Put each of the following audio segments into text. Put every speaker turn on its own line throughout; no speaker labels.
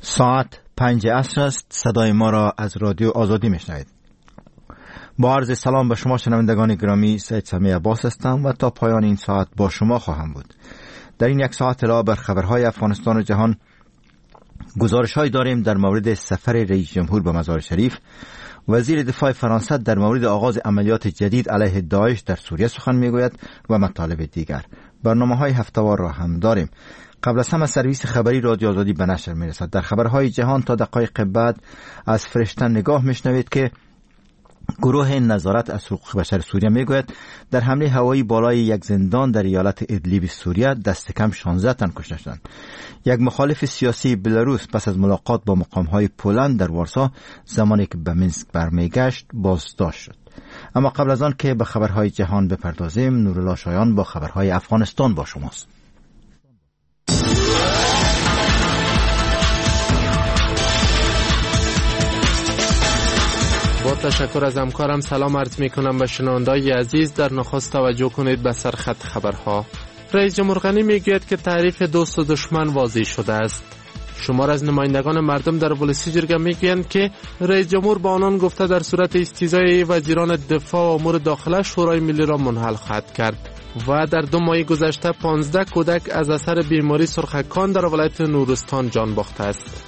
ساعت 5 عصر است. صدای ما را از رادیو آزادی میشنوید. با عرض سلام به شما شنوندگان گرامی، سید سمی عباس هستم و تا پایان این ساعت با شما خواهم بود. در این یک ساعت علاوه بر خبرهای افغانستان و جهان، گزارش‌هایی داریم در مورد سفر رئیس جمهور به مزار شریف. وزیر دفاع فرانسه در مورد آغاز عملیات جدید علیه داعش در سوریه سخن میگوید و مطالب دیگر. برنامه‌های هفته‌وار را هم داریم. قبل از همه سرویس خبری رادیو آزادی به نشر میرسد. در خبرهای جهان تا دقایق بعد از فرشته نگاه میشنوید که گروه نظارت از حقوق بشر سوریه میگوید در حمله هوایی بالای یک زندان در ایالت ادلیب سوریه دست کم 16 تن کشته شدند. یک مخالف سیاسی بلاروس پس از ملاقات با مقامهای پولند در وارسا زمانی که به مینسک برمیگشت بازداشت شد. اما قبل از آن که به خبرهای جهان بپردازیم، نورالله شایان با خبرهای افغانستان با شماست.
با تشکر از همکارم سلام عرض می کنم به شنوندگان عزیز. در نخست توجه کنید به سرخط خبرها. رئیس جمهور غنی میگوید که تعریف دوست و دشمن واضح شده است. شمار از نمایندگان مردم در ولسی جرگه میگویند که رئیس جمهور با آنان گفته در صورت استیضای وزیران دفاع و امور داخله شورای ملی را منحل خواهد کرد. و در 2 ماه گذشته 15 کودک از اثر بیماری سرخکان در ولایت نورستان جان باخته است.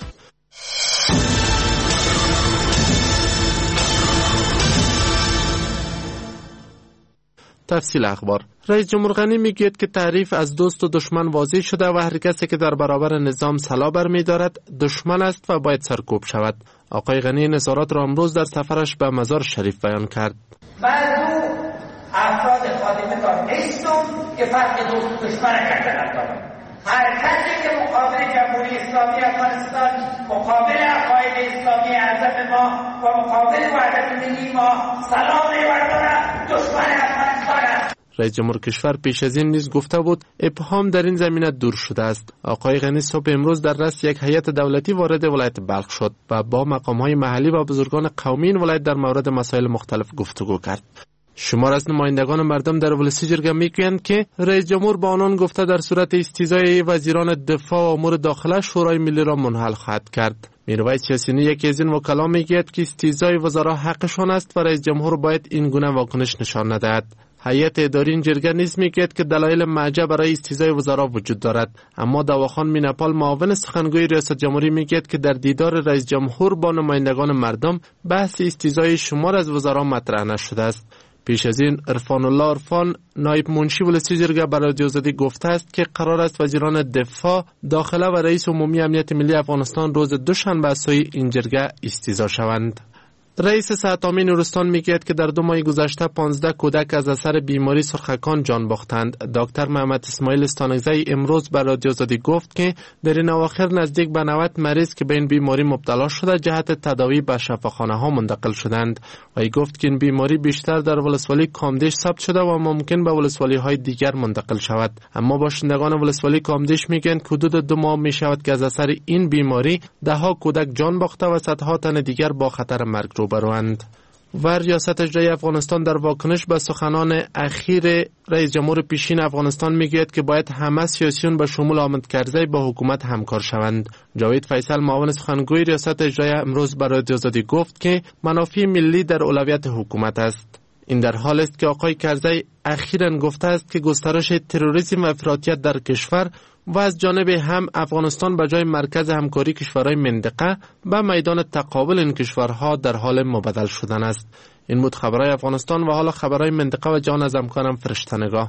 تفصیل اخبار. رئیس جمهور غنی میگوید که تعریف از دوست و دشمن واضح شده و هر کسی که در برابر نظام سلاح برمی‌دارد دشمن است و باید سرکوب شود. آقای غنی نظارات را امروز در سفرش به مزار شریف بیان کرد.
بعضو افراد خادم تا نیستم که فرق دوست و دشمن کردن. هر کسی که مقابل جمهوری اسلامی افغانستان، مقابل عقاید اسلامی اعظم ما و مقابل وحدت ملی ما سلام می‌بردارد، دشمن افغانستان است.
رئیس جمهور کشور پیش از این نیز گفته بود ابهام در این زمینه دور شده است. آقای غنی صبح امروز در رأس یک هیئت دولتی وارد ولایت بلخ شد و با مقام‌های محلی و بزرگان قومی این ولایت در مورد مسائل مختلف گفتگو کرد. شمار از نمایندگان مردم در ولسی جرگه میگویند که رئیس جمهور با آنان گفته در صورت استیضای وزیران دفاع و امور داخله شورای ملی را منحل خواهد کرد. میرویس یاسینی یکی از این وکلا میگوید که استیضای وزرا حقشان است و رئیس جمهور باید این گونه واکنش نشان ندهد. هیئت اداری این جرگه نیز میگوید که دلایل معجه برای استیضای وزرا وجود دارد، اما دواخان مینپال معاون سخنگوی ریاست جمهوری میگوید که در دیدار رئیس جمهور با نمایندگان مردم بحث استیضای شمار از وزرا مطرح نشده است. پیش از این عرفان الله عرفان نایب منشی ولسی جرگه برای رادیو آزادی گفته است که قرار است وزیران دفاع، داخله و رئیس عمومی امنیت ملی افغانستان روز دوشنبه از سوی این جرگه استیضا شوند. رئیس صحت عامه نورستان میگوید که در 2 ماه گذشته 15 کودک از اثر بیماری سرخکان جان باختند. دکتر محمد اسماعیل استانگزی امروز به رادیو آزادی گفت که در این اواخر نزدیک به 90 مریض که به این بیماری مبتلا شده جهت تداوی به شفاخانه ها منتقل شدند. و ای گفت که این بیماری بیشتر در ولسوالی کامدیش ثبت شده و ممکن به ولسوالی های دیگر منتقل شود. اما باشندگان ولسوالی کامدیش میگن که حدود 2 ماه می شود که از اثر این بیماری 10 کودک جان باخته و صدها تن دیگر با خطر مرگ روبروند. و ریاست اجرایی افغانستان در واکنش به سخنان اخیر رئیس جمهور پیشین افغانستان میگوید که باید همه سیاسیون به شمول حامد کرزی با حکومت همکار شوند. جاوید فیصل معاون سخنگوی ریاست اجرایی امروز برای رادیو آزادی گفت که منافع ملی در اولویت حکومت است. این در حال است که آقای کرزی اخیراً گفته است که گسترش تروریسم و افراطیت در کشور و از جانب هم افغانستان به جای مرکز همکاری کشورهای منطقه به میدان تقابل این کشورها در حال مبدل شدن است. این بود خبرهای افغانستان و حالا خبرهای منطقه و جهان از همکارم فرشته نگاه.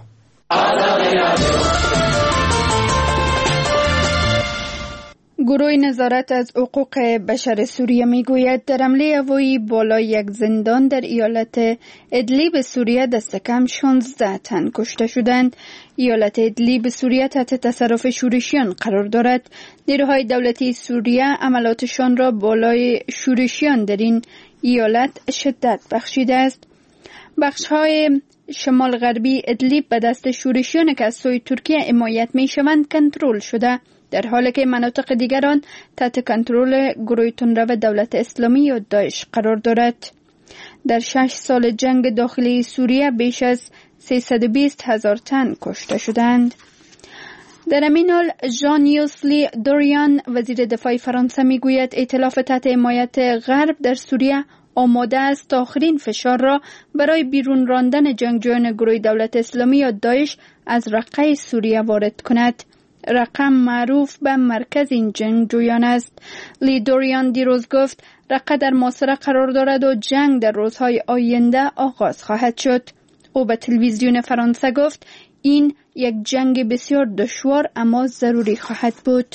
گروه نظارت از حقوق بشر سوریه میگوید در حمله هوایی بالای یک زندان در ایالت ادلیب سوریه دست کم 16 تن کشته شدند. ایالت ادلیب سوریه تحت تصرف شورشیان قرار دارد. نیروهای دولتی سوریه عملاتشان را بالای شورشیان در این ایالت شدت بخشیده است. بخش‌های شمال غربی ادلیب به دست شورشیان که از سوی ترکیه حمایت می‌شوند کنترل شده، در حالی که مناطق دیگران تحت کنترل گروه تندرو دولت اسلامی یا داعش قرار دارد. در 6 سال جنگ داخلی سوریه بیش از 320,000 تن کشته شدند. در همین حال ژان-یوس لی دوریان وزیر دفاع فرانسه میگوید ائتلاف تحت حمایت غرب در سوریه آماده است تا آخرین فشار را برای بیرون راندن جنگجویان گروه دولت اسلامی یا داعش از رقه سوریه وارد کند. رقه معروف به مرکز این جنگجویان است. لی دوریان دیروز گفت رقه در محاصره قرار دارد و جنگ در روزهای آینده آغاز خواهد شد. او به تلویزیون فرانسه گفت این یک جنگ بسیار دشوار اما ضروری خواهد بود.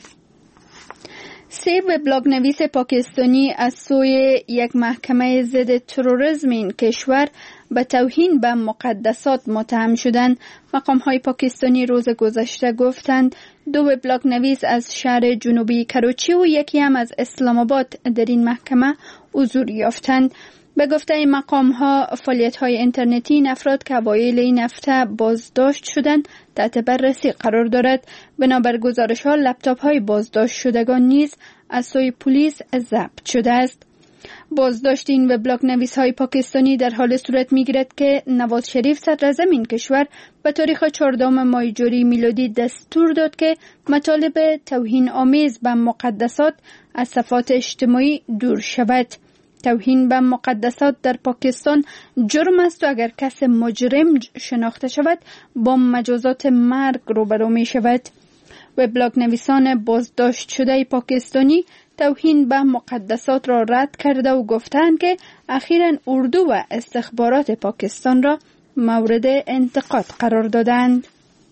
3 وبلاگ نویس پاکستانی از سوی یک محکمه ضد تروریسم این کشور به توهین به مقدسات متهم شدند. مقام‌های پاکستانی روز گذشته گفتند 2 وبلاگ نویس از شهر جنوبی کراچی و یکی هم از اسلام آباد در این محکمه حضور یافتند. به گفته این مقام‌ها فعالیت‌های اینترنتی این افراد که اوایل این هفته بازداشت شدند تحت بررسی قرار دارد. بنابر گزارش‌ها لپتاپ‌های بازداشت شدگان نیز از سوی پلیس ضبط شده است. بازداشت این وبلاگ نویس‌های پاکستانی در حال صورت می‌گیرد که نواز شریف صدراعظم این کشور به تاریخ 14 ماه جاری میلادی دستور داد که مطالب توهین آمیز به مقدسات از صفحات اجتماعی دور شود. توهین به مقدسات در پاکستان جرم است و اگر کس مجرم شناخته شود با مجازات مرگ روبرو می شود. وبلاگ نویسان بازداشت شده پاکستانی توهین به مقدسات را رد کرده و گفتند که اخیراً اردو و استخبارات پاکستان را مورد انتقاد قرار دادند.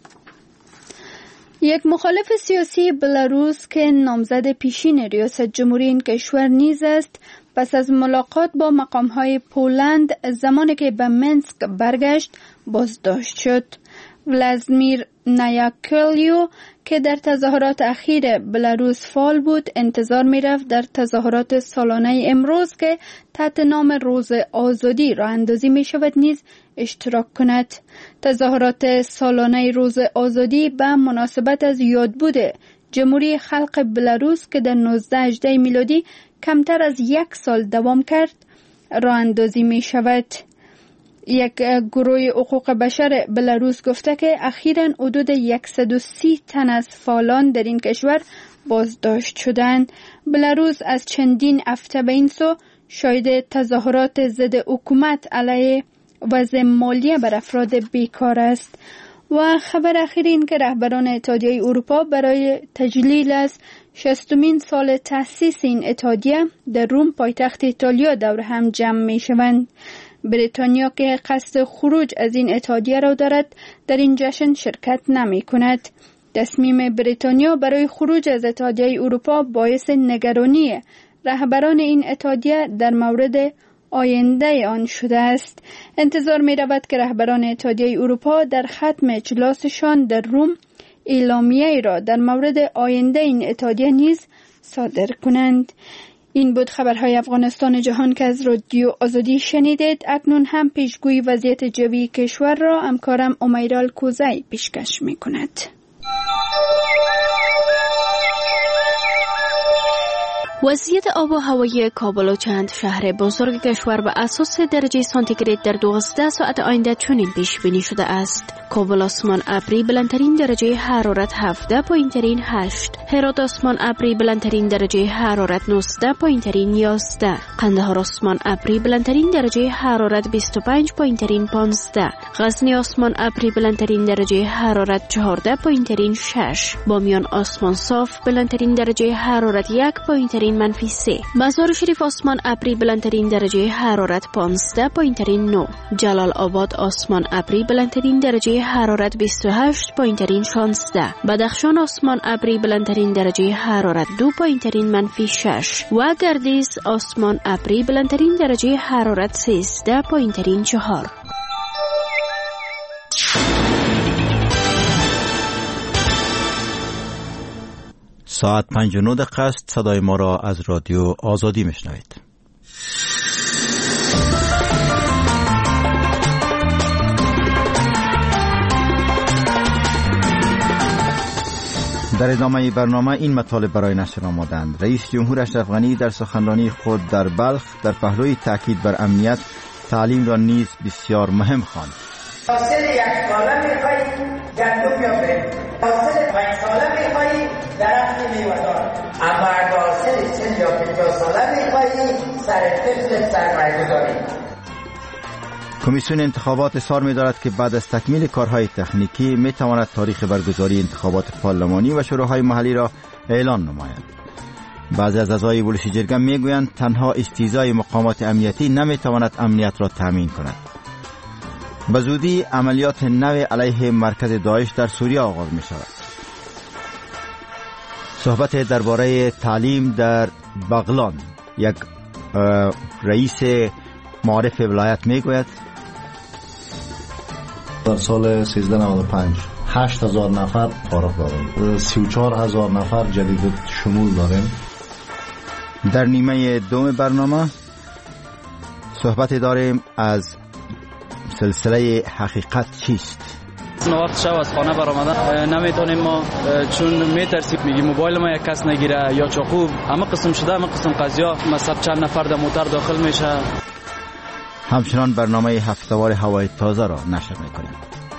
یک مخالف سیاسی بلاروس که نامزد پیشین ریاست جمهوری این کشور نیز است پس از ملاقات با مقام‌های پولند زمانی که به منسک برگشت بازداشت شد. ولادیمیر نیاکلیو که در تظاهرات اخیر بلاروس فعال بود انتظار می‌رفت در تظاهرات سالانه امروز که تحت نام روز آزادی راه اندازی می‌شود نیز اشتراک کند. تظاهرات سالانه روز آزادی به مناسبت از یادبود جمهوری خلق بلاروس که در 19 میلادی کمتر از 1 سال دوام کرد راه اندازی می‌شود. یک گروه حقوق بشر بلاروس گفته که اخیراً حدود 130 تن از فعالان در این کشور بازداشت شدند. بلاروس از چندین هفته به این سو شاهد تظاهرات ضد حکومت علیه وضع مالی بر افراد بیکار است. و خبر اخیر این که رهبران اتحادیه اروپا برای تجلیل از 60مین سال تأسیس این اتحادیه در روم پایتخت ایتالیا دور هم جمع می شوند. بریتانیا که قصد خروج از این اتحادیه را دارد در این جشن شرکت نمی کند. تصمیم بریتانیا برای خروج از اتحادیه اروپا باعث نگرانی رهبران این اتحادیه در مورد آینده آن شده است. انتظار می رود که رهبران اتحادیه اروپا در ختم اجلاسشان در روم اعلامیه را در مورد آینده این اتحادیه نیز صادر کنند. این بود خبرهای افغانستان جهان که از رادیو آزادی شنیدید. اکنون هم پیشگویی وضعیت جوی کشور را همکارم امیرال کوزی پیشکش می کند.
وضعیت آب و هوایی کابل و چند شهر بزرگ کشور به اساس درجه سانتیگراد در 12 ساعت آینده چنین پیش بینی شده است: کابل آسمان ابری بلندترین درجه حرارت 17 پایینترین 8، هرات آسمان ابری بلندترین درجه حرارت 19 پایینترین 11، قندهار آسمان ابری بلندترین درجه حرارت 25 پایینترین 15، غزنی آسمان ابری بلندترین درجه حرارت 14 پایینترین 6، بامیان آسمان صاف بلندترین درجه حرارت 1 پایینترین -3، مزار شریف آسمان ابری بلندترین درجه حرارت 15 پایینترین 9، جلال آباد آسمان ابری بلندترین درجه حرارت 28 پایینترین 16، بدخشان آسمان ابری بلندترین درجه حرارت 2 پایینترین -6 و گردیز آسمان ابری بلندترین درجه حرارت 13 پایینترین 4.
ساعت 5:09 است. صدای ما را از رادیو آزادی میشنوید. در ادامه برنامه این مطالب برای نشر آمدند. رئیس جمهور اشرف غنی در سخنرانی خود در بلخ در پهلوی تاکید بر امنیت تعلیم را نیز بسیار مهم خواند.
حاصل یک ساله میخوایی گندم یا برنج، حاصل میوه‌دار. اما اگر حاصل 40 یا 50 ساله میخواهی سر طفل سرمایه گذاری.
کمیسیون انتخابات اصرار می‌دارد که بعد از تکمیل کارهای تکنیکی می‌تواند تاریخ برگزاری انتخابات پارلمانی و شوراهای محلی را اعلان نماید. بعضی از اعضای بولشی جرگه میگویند تنها استیضای مقامات امنیتی نمی‌تواند امنیت را تامین کند. به زودی عملیات نو علیه مرکز داعش در سوریه آغاز می‌شود. صحبت درباره تعلیم در بغلان. یک رئیس معارف ولایت میگوید
در سال 1395 8000 نفر فارغ داریم، 34000 نفر جدید شمول داریم.
در نیمه دوم برنامه صحبت داریم از سلسله حقیقت چیست.
وقت شب از خانه برآمدن نمیتونیم ما، چون میترسیم میگیم موبایل ما یک کس نگیره یا چاقو، اما قسم شده اما قسم قضیه مثلا چند نفر در موتر داخل میشه.
همچنان برنامه هفته‌وار هوای تازه را نشر میکنیم.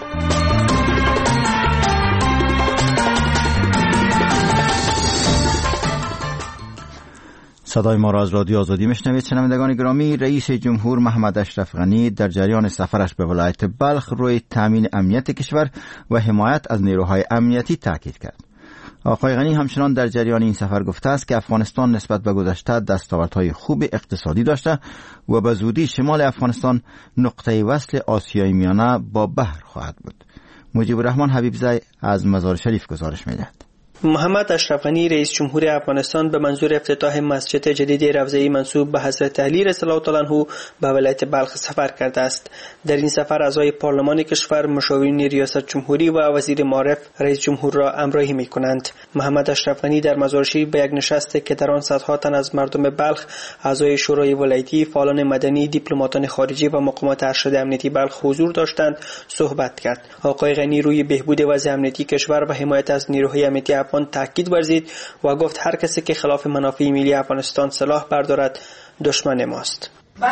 صدای ما را از رادیو آزادی میشنوید. شنوندگان گرامی، رئیس جمهور محمد اشرف غنی در جریان سفرش به ولایت بلخ روی تامین امنیت کشور و حمایت از نیروهای امنیتی تاکید کرد. آقای غنی همچنان در جریان این سفر گفته است که افغانستان نسبت به گذشته دستاوردهای خوب اقتصادی داشته و به زودی شمال افغانستان نقطه وصل آسیای میانه با بحر خواهد بود. مجیب الرحمن حبیبزی از مزار شریف گزارش می‌دهد.
محمد اشرف غنی رئیس جمهور افغانستان به منظور افتتاح مسجد جدید روضه‌ای منسوب به حضرت علی رضی الله تعالی عنه به ولایت بلخ سفر کرده است. در این سفر اعضای پارلمان کشور، مشاورین ریاست جمهوری و وزیر معارف رئیس جمهور را همراهی می‌کنند. محمد اشرف غنی در مزار شریف به یک نشستی که در آن صدها تن از مردم بلخ، اعضای شورای ولایتی، فعالان مدنی، دیپلماتان خارجی و مقامات ارشد امنیتی بلخ حضور داشتند صحبت کرد. آقای غنی روی بهبود وضع امنیتی کشور و حمایت از نیروهای امنیتی تاکید ورزید و گفت هر کسی که خلاف منافع ملی افغانستان سلاح بردارد دشمن ماست.
من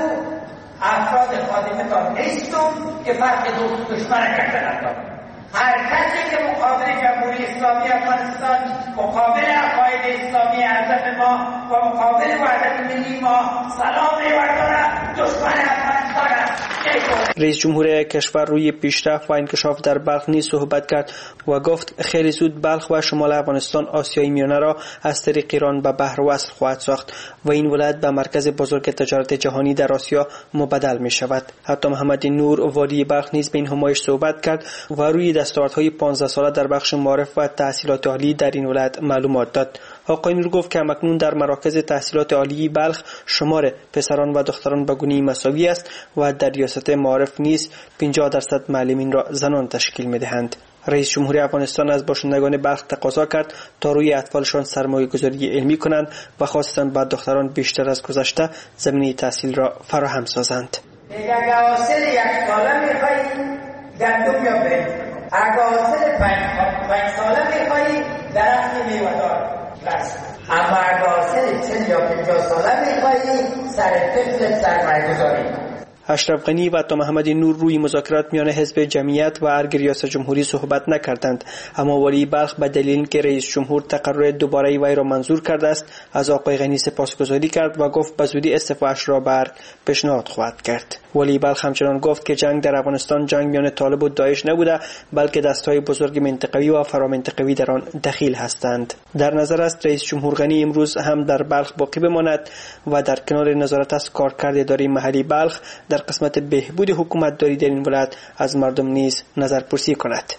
افراد خادم تا نیستم که فرق دشمن کردن. هر کسی که مقابل جمهوری اسلامی افغانستان، مقابل عقاید اسلامی اعظم ما و مقابل وحدت ملی ما سلام می‌بردارد دشمن افغانستان است.
رئیس جمهور کشور روی پیشرفت و انکشاف در بلخ نیز صحبت کرد و گفت خیلی زود بلخ و شمال افغانستان آسیای میانه را از طریق ایران به بحر وصل خواهد ساخت و این ولایت به مرکز بزرگ تجارت جهانی در آسیا مبدل می شود. حتی محمد نور والی بلخ نیز به این همایش صحبت کرد و روی دستاوردهای 15 ساله در بخش معارف و تحصیلات عالی در این ولایت معلومات داد. آقای نور گفت که همکنون در مراکز تحصیلات عالی بلخ شمار پسران و دختران به گونه مساوی است و در ریاست معارف نیز 50% معلمین را زنان تشکیل می‌دهند. رئیس جمهور افغانستان از باشندگان بلخ تقاضا کرد تا روی اطفالشان سرمایه‌گذاری علمی کنند و خاصتاً به دختران بیشتر از گذشته زمینه تحصیل را فراهم سازند.
اگر حاصل یک ساله می‌خواهی گندم یا برنج، اگر حاصل 5 ساله می‌خواهی درخت میوه‌دار بس، اما اگر حاصل 40 یا 50 ساله می‌خواهی سر طفل سرمایه گذاری.
اشرف غنی و عطا محمد نور روی مذاکرات میان حزب جمعیت و ارگ ریاست جمهوری صحبت نکردند، اما والی بلخ به دلیل که رئیس جمهور تقرر دوباره وی را منظور کرده است از آقای غنی سپاسگزاری کرد و گفت به زودی استعفاش را به ارگ پیشنهاد خواهد کرد. والی بلخ همچنان گفت که جنگ در افغانستان جنگ میان طالب و داعش نبوده، بلکه دستهای بزرگ منطقوی و فرامنطقوی در آن دخیل هستند. در نظر است رئیس جمهور غنی امروز هم در بلخ باقی بماند و در کنار نظارت از کارکرد اداره محلی بلخ در قسمت بهبود حکومت داری در این ولایت از مردم نیز نظرپرسی کند.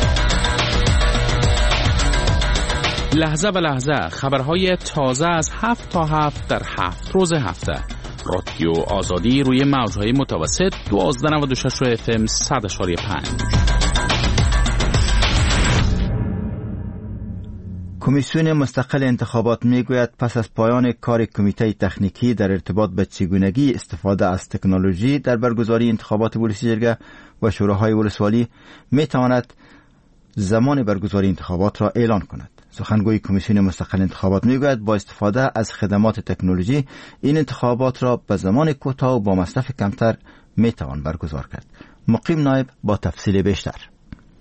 لحظه به لحظه خبرهای تازه از 7 تا 7 در 7 روز هفته. رادیو آزادی روی موجهای متوسط 1296 FM 100.5.
کمیسیون مستقل انتخابات میگوید پس از پایان کار کمیته تکنیکی در ارتباط به چگونگی استفاده از تکنولوژی در برگزاری انتخابات ولسی جرگه و شوراهای ولسوالی میتواند زمان برگزاری انتخابات را اعلان کند. سخنگوی کمیسیون مستقل انتخابات میگوید با استفاده از خدمات تکنولوژی این انتخابات را به زمان کوتاه و با مصرف کمتر میتوان برگزار کرد. مقیم نایب با تفصیل بیشتر.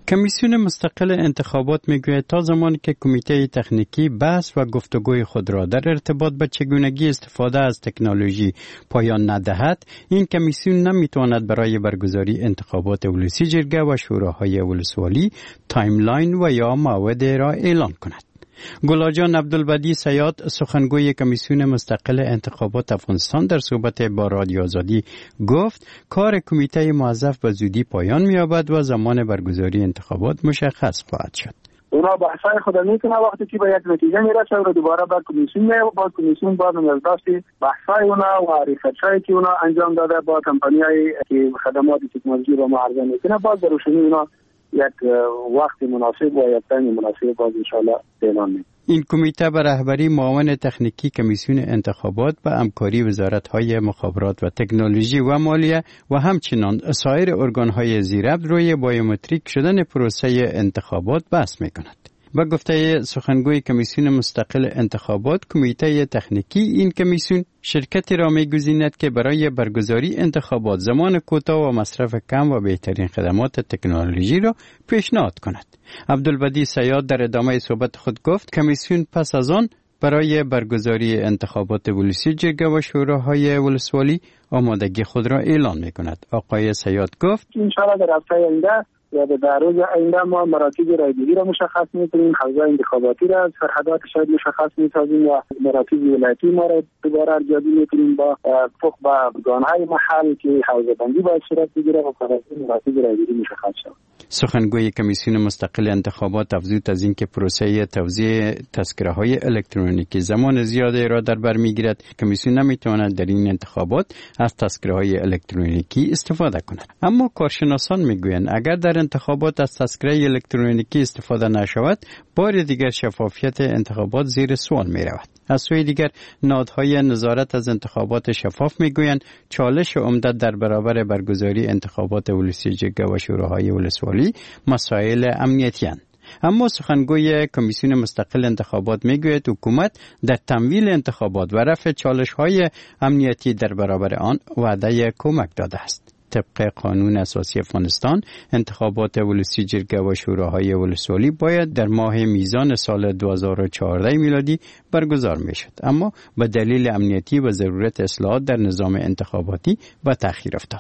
کمیسیون مستقل انتخابات میگوید تا زمانی که کمیته تکنیکی بحث و گفتگوی خود را در ارتباط به چگونگی استفاده از تکنولوژی پایان ندهد، این کمیسیون نمیتواند برای برگزاری انتخابات ولسی جرگه و شوراهای ولسوالی تایملاین و یا موعد را اعلان کند. گلاجان عبدالبدی سیاد سخنگوی کمیسیون مستقل انتخابات افغانستان در صحبت با رادیو آزادی گفت کار کمیته موظف به زودی پایان می‌یابد و زمان برگزاری انتخابات مشخص خواهد شد.
اونا بحثای خود میکنه وقتی که به یک نتیجه میرسه و دوباره بعد کمیسیون میاد و بعد کمیسیون بعد از داشتی بحثای اونا و ریسرچایی که اونا انجام داده با کمپانیایی که خدمات تکنولوژی رو معرضه میکنه بعد در روشنی اونا یک وقت مناسب و یک تایم مناسب باز انشاءالله اعلان میکنه.
این کمیته به رهبری معاون تکنیکی کمیسیون انتخابات و همکاری وزارت‌های مخابرات و تکنولوژی و مالیه و همچنین سایر ارگان‌های زیربط روی بایومتریک شدن پروسه انتخابات بحث می‌کند. با گفته سخنگوی کمیسیون مستقل انتخابات، کمیته تکنیکی این کمیسیون شرکتی را می‌گزیند که برای برگزاری انتخابات زمان کوتاه و مصرف کم و بهترین خدمات تکنولوژی را پیشنهاد کند. عبدالبدی سیاد در ادامه صحبت خود گفت کمیسیون پس از آن برای برگزاری انتخابات ولسی جرگه و شوراهای ولسوالی آمادگی خود را اعلان می‌کند. آقای سیاد گفت
ان شاءالله در هفته آینده یا در روز آینده ما مراکز رایگیری را مشخص می‌کنیم، حوزه انتخاباتی را سرحدات شاید مشخص می‌سازیم و مراکز ولایتی ما را دوباره ارزیابی می‌کنیم با وفق به ارگان‌های محل که حوزه بندی باید صورت بگیره و مراکز رایگیری مشخص شود.
سخنگوی کمیسیون مستقل انتخابات افزود از اینکه پروسه توزیع تذکره‌های الکترونیکی زمان زیادی را در بر می‌گیرد، کمیسیون نمی‌تواند در این انتخابات از تذکره‌های الکترونیکی استفاده کند. اما کارشناسان می‌گویند اگر در انتخابات از تذکره الکترونیکی استفاده نشود، بار دیگر شفافیت انتخابات زیر سوال می‌رود. از سوی دیگر نهادهای نظارت از انتخابات شفاف میگویند چالش عمده در برابر برگزاری انتخابات ولسی جرگه و شوراهای ولسوالی مسائل امنیتی اند. اما سخنگوی کمیسیون مستقل انتخابات میگوید حکومت در تمویل انتخابات و رفع چالش‌های امنیتی در برابر آن وعده کمک داده است. طبق قانون اساسی افغانستان انتخابات ولسی جرگه و شوراهای ولسوالی باید در ماه میزان سال 2014 میلادی برگزار میشد، اما به دلیل امنیتی و ضرورت اصلاحات در نظام انتخاباتی به تأخیر افتاد.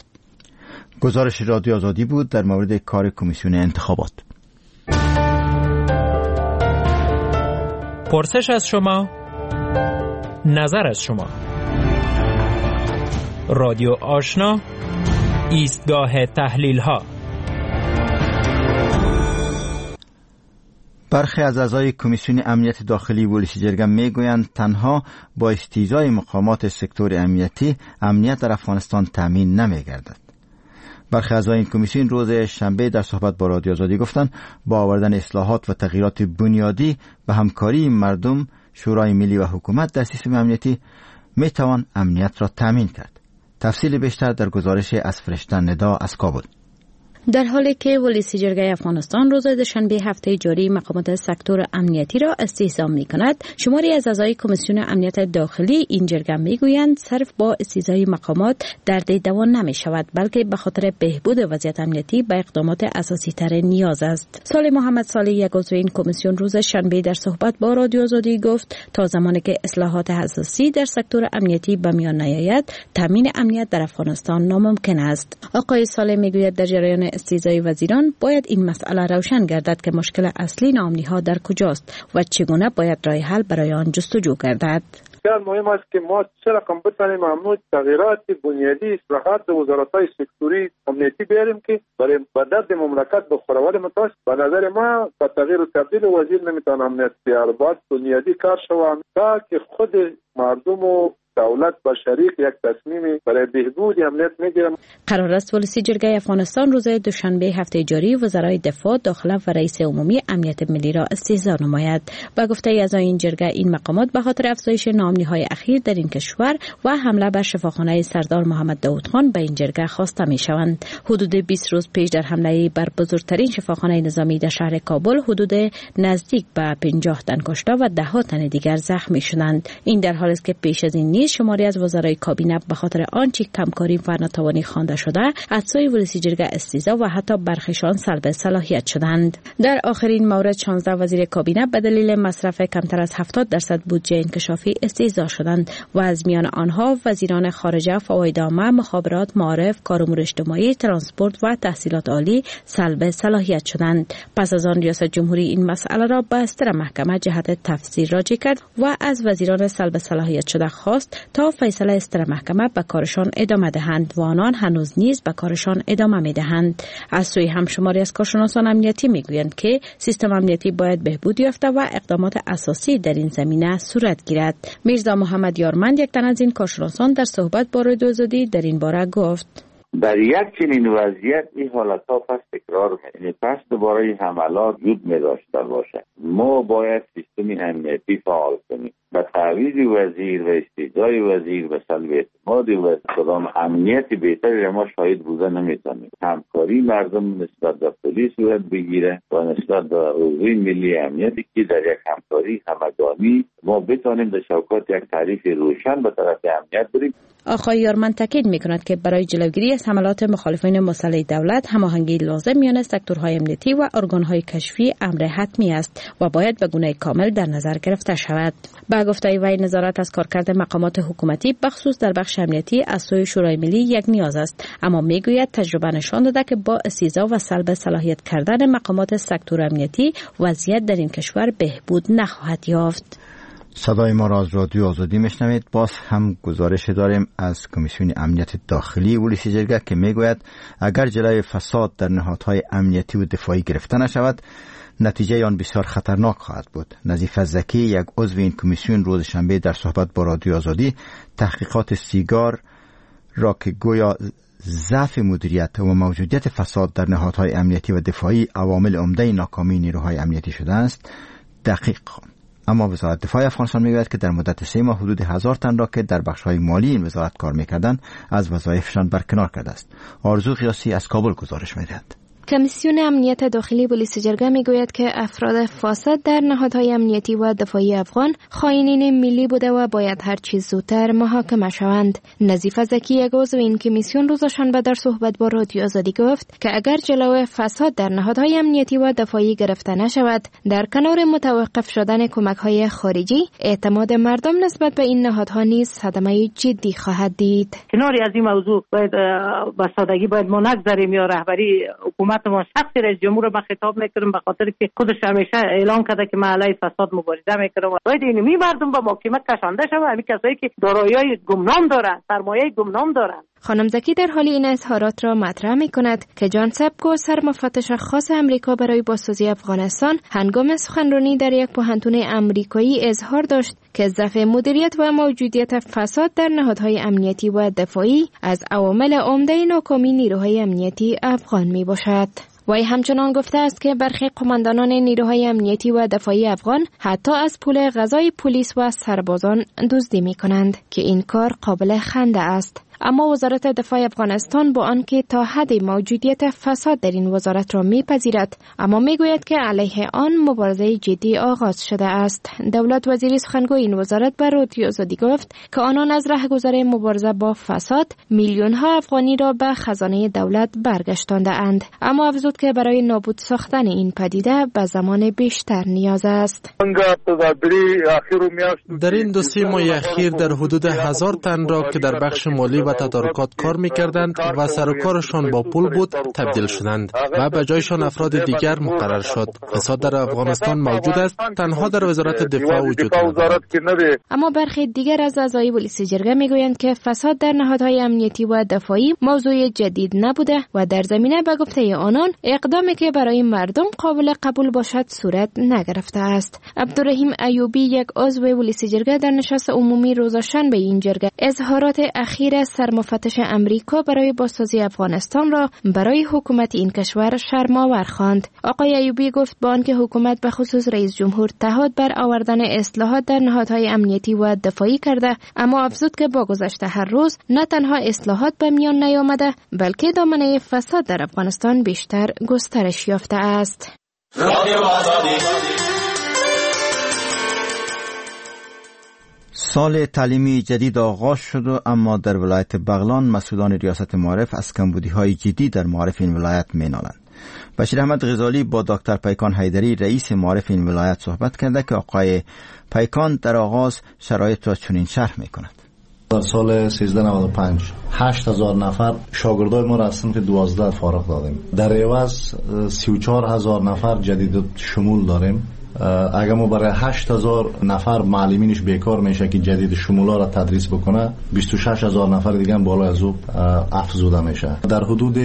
گزارش رادیو آزادی بود در مورد کار کمیسیون انتخابات.
پرسش از شما، نظر از شما. رادیو آشنا، ایستگاه تحلیل ها.
برخی از اعضای کمیسیون امنیت داخلی ولسی جرگه میگویند تنها با استیضای مقامات سکتور امنیتی امنیت در افغانستان تامین نمیگردد. برخی اعضای این کمیسیون روز شنبه در صحبت با رادیو آزادی گفتند با آوردن اصلاحات و تغییرات بنیادی به همکاری مردم، شورای ملی و حکومت در سیستم امنیتی میتوان امنیت را تامین کرد. تفصیل بیشتر در گزارش از فرشته ندا از کابل.
در حالی که ولسی جرگه افغانستان روز دوشنبه هفته جاری مقامات سکتور امنیتی را استحضام می‌کند، شماری از اعضای کمیسیون امنیت داخلی این جرگه می‌گویند صرف با استحضای مقامات درد دوا نمی‌شود، بلکه به خاطر بهبود وضعیت امنیتی به اقدامات اساسی تر نیاز است. صالح محمد صالح، یک عضو این کمیسیون، روز شنبه در صحبت با رادیو آزادی گفت تا زمانی که اصلاحات اساسی در سکتور امنیتی به میان نیاید، تامین امنیت در افغانستان ناممکن است. آقای صالح می‌گوید در جریان استیضای وزیران باید این مسئله روشن گردد که مشکل اصلی ناامنی‌ها در کجاست و چگونه باید راه حل برای آن جستجو گردد.
بسیار مهم است که ما چه رقم بتوانیم ممنوع تغییرات بنیادی اصلاحات در وزارت‌های سکتوری امنیتی بیاریم که برای درد مملکت بخوره. ولی متاسف به نظر ما با تغییر و تبدیل وزیر نمیتونه امنیت بیاره. باید بنیادی کار شود تا که خود مردم و دولت با شریک یک تصمیمی برای بهبود امنیت میگیرن.
قرار است ولسی جرگه افغانستان روز دوشنبه هفته جاری وزرای دفاع، داخله و رئیس عمومی امنیت ملی را استحضار نماید. با گفته اعضای این جرگه، این مقامات به خاطر افزایش ناامنی‌های اخیر در این کشور و حمله بر شفاخانه سردار محمد داود خان به این جرگه خواسته میشوند. حدود 20 روز پیش در حمله بر بزرگترین شفاخانه نظامی در شهر کابل حدود نزدیک به 50 تن کشته و 10 تن دیگر زخمی شدند. این در حالی است که پیش از این نیز شماری از وزرای کابینه به خاطر آنچه کمکاری و ناتوانی خوانده شده از سوی ولسی جرگه استیضا و حتی برخیشان سلب صلاحیت شدند. در آخرین مورد 16 وزیر کابینه به دلیل مصرف کمتر از 70% بودجه انکشافی استیضا شدند و از میان آنها وزیران خارجه، فواید عامه، مخابرات، معارف، کار امور اجتماعی، ترانسپورت و تحصیلات عالی سلب صلاحیت شدند. پس از آن ریاست جمهوری این مسئله را به استر محکمه جهت تفسیر راجع کرد و از وزیران سلب صلاحیت شده خواست تا فیصله استر محکمه به کارشان ادامه دهند و آنان هنوز نیز به کارشان ادامه می‌دهند. از سوی هم شماری از کارشناسان امنیتی میگویند که سیستم امنیتی باید بهبود یافته و اقدامات اساسی در این زمینه صورت گیرد. میرزا محمد یارمند یک تن از این کارشناسان در صحبت با رادیو آزادی در این باره گفت:
در یک چنین وضعیت این حالتها پس تکرار میشه، پس دوباره حملات وجود می داشته باشه. ما باید سیستم امنیتی فعال کنیم. به تعویض وزیر و استیضای وزیر و سلب اعتماد و کدام امنیت بهتری را ما شاهد بوده نمیتونیم. همکاری مردم نسبت به پلیس صورت بگیره و نسبت به حوزه ملی امنیتی که در یک همکاری همگانی ما بتونیم به شوکات یک تعریف روشن به طرف امنیت بریم.
آقای یارمند تاکید می‌کند که برای جلوگیری از حملات مخالفین مسلح دولت هماهنگی لازم میان سکتورهای امنیتی و ارگان‌های کشفی امر حتمی است و باید به گونه کامل در نظر گرفته شود. با گفته وی نظارت از کارکرد مقامات حکومتی بخصوص در بخش امنیتی از سوی شورای ملی یک نیاز است، اما میگوید تجربه نشان داده که با استیضا و سلب صلاحیت کردن مقامات سکتور امنیتی وضعیت در این کشور بهبود نخواهد یافت.
صدای ما را از رادیو آزادی میشنوید. باز هم گزارش داریم از کمیسیون امنیت داخلی ولسی جرگه که میگوید اگر جلوی فساد در نهادهای امنیتی و دفاعی گرفته نشود نتیجه آن بسیار خطرناک خواهد بود. نظیف زکی یک عضو این کمیسیون روز شنبه در صحبت با رادیو آزادی تحقیقات سیگار را که گویا ضعف مدیریت و موجودیت فساد در نهادهای امنیتی و دفاعی عوامل عمده ناکامی نیروهای امنیتی شده است دقیق. اما وزارت دفاع افغانستان میگوید که در مدت 3 ماه حدود 1000 تن را که در بخش‌های مالی این وزارت کار می‌کردند از وظایفشان برکنار کرده است. آرزو قیاسی از کابل گزارش می‌دهد.
کمیسیون امنیت داخلی ولسی جرگه میگوید که افراد فاسد در نهادهای امنیتی و دفاعی افغان خائنین ملی بوده و باید هر چیز زودتر محاکمه شوند. نظیف زکی یک عضو این کمیسیون روز شنبه در صحبت با رادیو آزادی گفت که اگر جلوی فساد در نهادهای امنیتی و دفاعی گرفته نشود، در کنار متوقف شدن کمک‌های خارجی، اعتماد مردم نسبت به این نهادها نیز صدمه جدی خواهد دید.
کنار از این موضوع باید با سادگی باید ما نگذاریم یا رهبری حکومت ما شخصی رئیس جمهور ما خطاب میکنم به خاطر که خودش همیشه اعلان کرده که من علیه فساد مبارزه میکنم. باید اینمی مردم به محاکمه کشانده شود، همین کسایی که دارایی گمنام دارند، سرمایه گمنام دارند.
خانم زکی در حال این اظهارات را مطرح می‌کند که جان سبکو سرمفتش خاص امریکا برای بازسازی افغانستان هنگام سخنرانی در یک پوهنتون امریکایی اظهار داشت که ضعف مدیریت و موجودیت فساد در نهادهای امنیتی و دفاعی از عوامل عمده ناکامی نیروهای امنیتی افغان میباشد. وی همچنان گفته است که برخی قماندانان نیروهای امنیتی و دفاعی افغان حتی از پول غذای پلیس و سربازان دزدی می‌کنند که این کار قابل خنده است. اما وزارت دفاع افغانستان با آنکه تا حدی موجودیت فساد در این وزارت را میپذیرد، اما میگوید که علیه آن مبارزه جدی آغاز شده است. دولت وزیر سخنگوی این وزارت به رادیو آزادی گفت که آنان از راهگذر مبارزه با فساد میلیون ها افغانی را به خزانه دولت برگشتانده اند، اما افزود که برای نابود ساختن این پدیده به زمان بیشتر نیاز است.
در این 2 ماه اخیر در حدود 1000 تن را که در بخش مالی و تدارکات کار می‌کردند و سر و کارشان با پول بود تبدیل شدند و به جایشان افراد دیگر مقرر شد. فساد در افغانستان موجود است، تنها در وزارت دفاع وجود ندارد.
اما برخی دیگر از اعضای ولسی جرگه میگویند که فساد در نهادهای امنیتی و دفاعی موضوع جدید نبوده و در زمینه به گفته آنان اقدامی که برای مردم قابل قبول باشد صورت نگرفته است. عبدالرحیم ایوبی یک عضو ولسی جرگه در نشست عمومی روز شنبه این جرگه اظهارات اخیر سرمفتش امریکا برای بازسازی افغانستان را برای حکومت این کشور شرم‌آور خواند. آقای ایوبی گفت با آنکه حکومت به خصوص رئیس جمهور تعهد بر آوردن اصلاحات در نهادهای امنیتی و دفاعی کرده، اما افزود که با گذشت هر روز نه تنها اصلاحات به میان نیامده بلکه دامنه فساد در افغانستان بیشتر گسترش یافته است.
سال تعلیمی جدید آغاز شد و اما در ولایت بغلان مسئولان ریاست معارف از کمبودی‌های جدی در معارف این ولایت می‌نالند. بشیر احمد غزالی با دکتر پیکان حیدری رئیس معارف این ولایت صحبت کرده که آقای پیکان در آغاز شرایط را چنین شرح می‌کند.
در سال 1395 8000 نفر شاگردای ما را از صنف 12 فارغ دادیم. در عوض 34000 نفر جدید شمول داریم. اگر ما برای 8000 نفر معلمینش بیکار میشه که جدید شمولا را تدریس بکنه، 26000 نفر دیگه بالا از او افزوده میشه. در حدود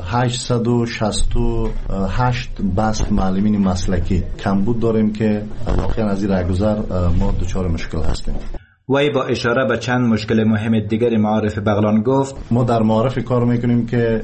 868 بست معلمین مسلکی کمبود داریم که واقعا از این رهگذر ما دچار مشکل هستیم.
وی با اشاره به چند مشکل مهم دیگر معارف بغلان گفت
ما در معارف کار میکنیم که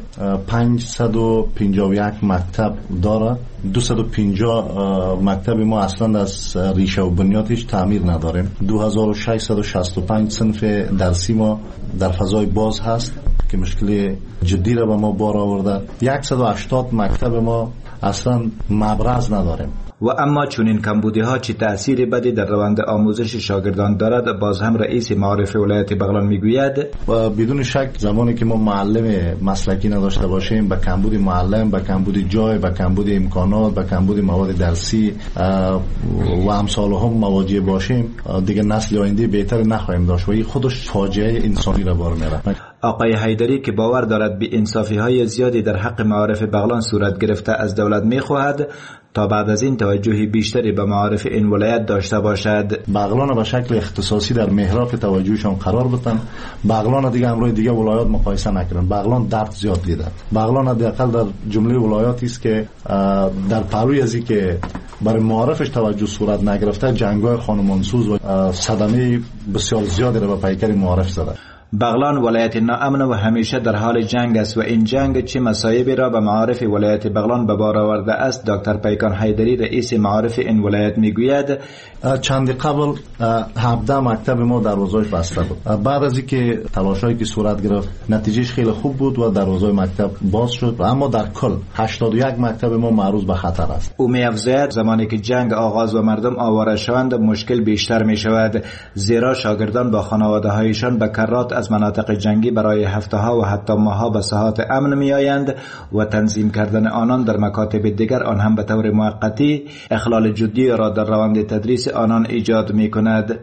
551 مکتب داره. 250 مکتب ما اصلا از ریشه و بنیادش تعمیر نداریم. 2665 صنف درسی ما در فضای باز هست که مشکل جدی را به ما بار آورده. 180 مکتب ما اصلا مبرز نداریم.
و اما چنین کمبودی ها چه تأثیری بدی در روند آموزش شاگردان دارد؟ باز هم رئیس معارف ولایت بغلان میگوید
بدون شک زمانی که ما معلم مسلکی نداشته باشیم، با کمبود معلم، با کمبود جای، با کمبود امکانات، با کمبود مواد درسی و امثال هم مواجه باشیم، دیگه نسل آینده بهتر نخواهیم داشت و این خودش فاجعه انسانی را بار میاره.
آقای حیدری که باور دارد به انصافی های زیادی در حق معارف بغلان صورت گرفته از دولت میخواهد تا بعد از این توجه بیشتری به معارف این ولایت داشته باشد.
بغلان به شکل اختصاصی در محراف توجهشان قرار بدن. بغلان دیگه امروز دیگه ولایات مقایسه نکنن. بغلان درد زیاد دیده. بغلان حداقل در جمله ولایاتی است که در پهلوی ازی که برای معارفش توجه صورت نگرفته، جنگ‌های خانمانسوز و صدمه بسیار زیادی را به پیکر معارف زده.
بغلان ولایت ناامن و همیشه در حال جنگ است و این جنگ چه مصایبی را به معارف ولایت بغلان به بار آورده است؟ دکتر پیکان حیدری رئیس معارف این ولایت میگوید
چند قبل 17 مکتب ما دروازه‌اش بسته بود. بعد از اینکه تلاشایی که صورت گرفت نتیجهش خیلی خوب بود و دروازه مکتب باز شد، اما در کل 81 مکتب ما معرض به خطر است.
او می‌افزاید زمانی که جنگ آغاز و مردم آواره شوند مشکل بیشتر می شود، زیرا شاگردان با خانواده‌هایشان به کرات از مناطق جنگی برای هفته‌ها و حتی ماه‌ها به ساحات امن می‌آیند و تنظیم کردن آنان در مکاتب دیگر آن هم به طور موقتی اخلال جدی را در روند تدریس آنان ایجاد می‌کند.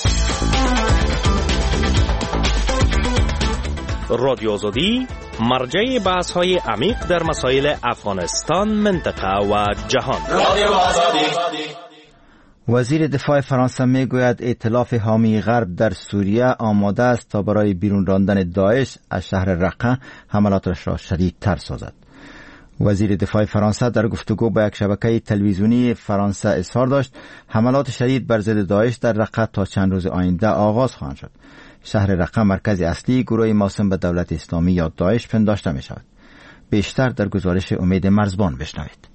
رادیو آزادی مرجع بحث‌های عمیق در مسائل افغانستان، منطقه و جهان. رادیو آزادی.
وزیر دفاع فرانسه میگوید ائتلاف حامی غرب در سوریه آماده است تا برای بیرون راندن داعش از شهر رقه حملاتش را شدیدتر سازد. وزیر دفاع فرانسه در گفتگو با یک شبکه تلویزیونی فرانسه اظهار داشت حملات شدید بر ضد داعش در رقه تا چند روز آینده آغاز خواهند شد. شهر رقه مرکز اصلی گروه موسوم به دولت اسلامی یا داعش پنداشته می شود. بیشتر در گزارش امید مرزبان بشنوید.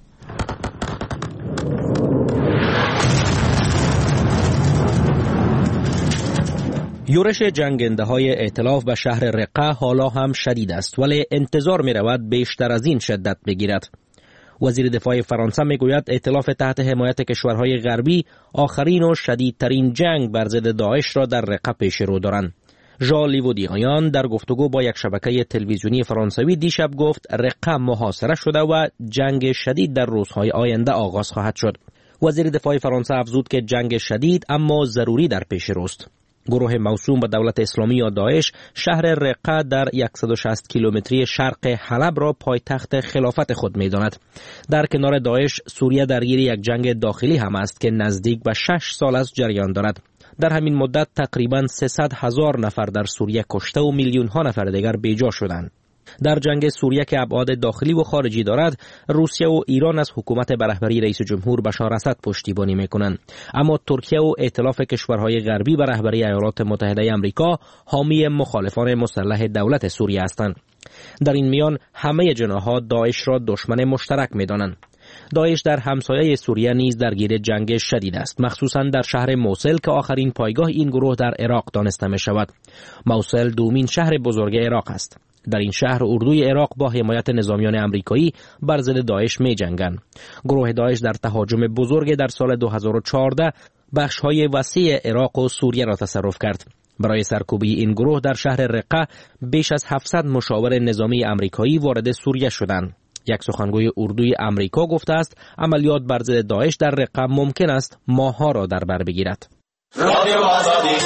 یورش جنگنده های ائتلاف به شهر رقه حالا هم شدید است، ولی انتظار می رود بیشتر از این شدت بگیرد. وزیر دفاع فرانسه می گوید ائتلاف تحت حمایت کشورهای غربی آخرین و شدیدترین جنگ بر ضد داعش را در رقه پیش رو دارند. ژان لیودیان در گفتگو با یک شبکه تلویزیونی فرانسوی دیشب گفت رقه محاصره شده و جنگ شدید در روزهای آینده آغاز خواهد شد. وزیر دفاع فرانسه افزود که جنگ شدید اما ضروری در پیش روست. گروه موسوم به دولت اسلامی یا داعش شهر رقه در 160 کیلومتری شرق حلب را پایتخت خلافت خود می‌داند. در کنار داعش سوریه درگیر یک جنگ داخلی هم است که نزدیک به 6 سال از جریان دارد. در همین مدت تقریباً 300,000 نفر در سوریه کشته و میلیون‌ها نفر دیگر بیجا شدند. در جنگ سوریه که ابعاد داخلی و خارجی دارد، روسیه و ایران از حکومت به رهبری رئیس جمهور بشار اسد پشتیبانی میکنند، اما ترکیه و ائتلاف کشورهای غربی به رهبری ایالات متحده آمریکا حامی مخالفان مسلح دولت سوریه هستند. در این میان همه جناح‌ها داعش را دشمن مشترک میدانند. داعش در همسایه سوریه نیز درگیر جنگ شدید است، مخصوصاً در شهر موصل که آخرین پایگاه این گروه در عراق دانسته می شود. موصل دومین شهر بزرگ عراق است. در این شهر اردوی عراق با حمایت نظامیان امریکایی بر ضد داعش می جنگند. گروه داعش در تهاجم بزرگ در سال 2014 بخش‌های وسیع عراق و سوریه را تصرف کرد. برای سرکوبی این گروه در شهر رقه بیش از 700 مشاور نظامی آمریکایی وارد سوریه شدند. یک سخنگوی اردوی آمریکا گفته است عملیات بر ضد داعش در رقه ممکن است ماه‌ها را در بر بگیرد.
رادیو آزادی.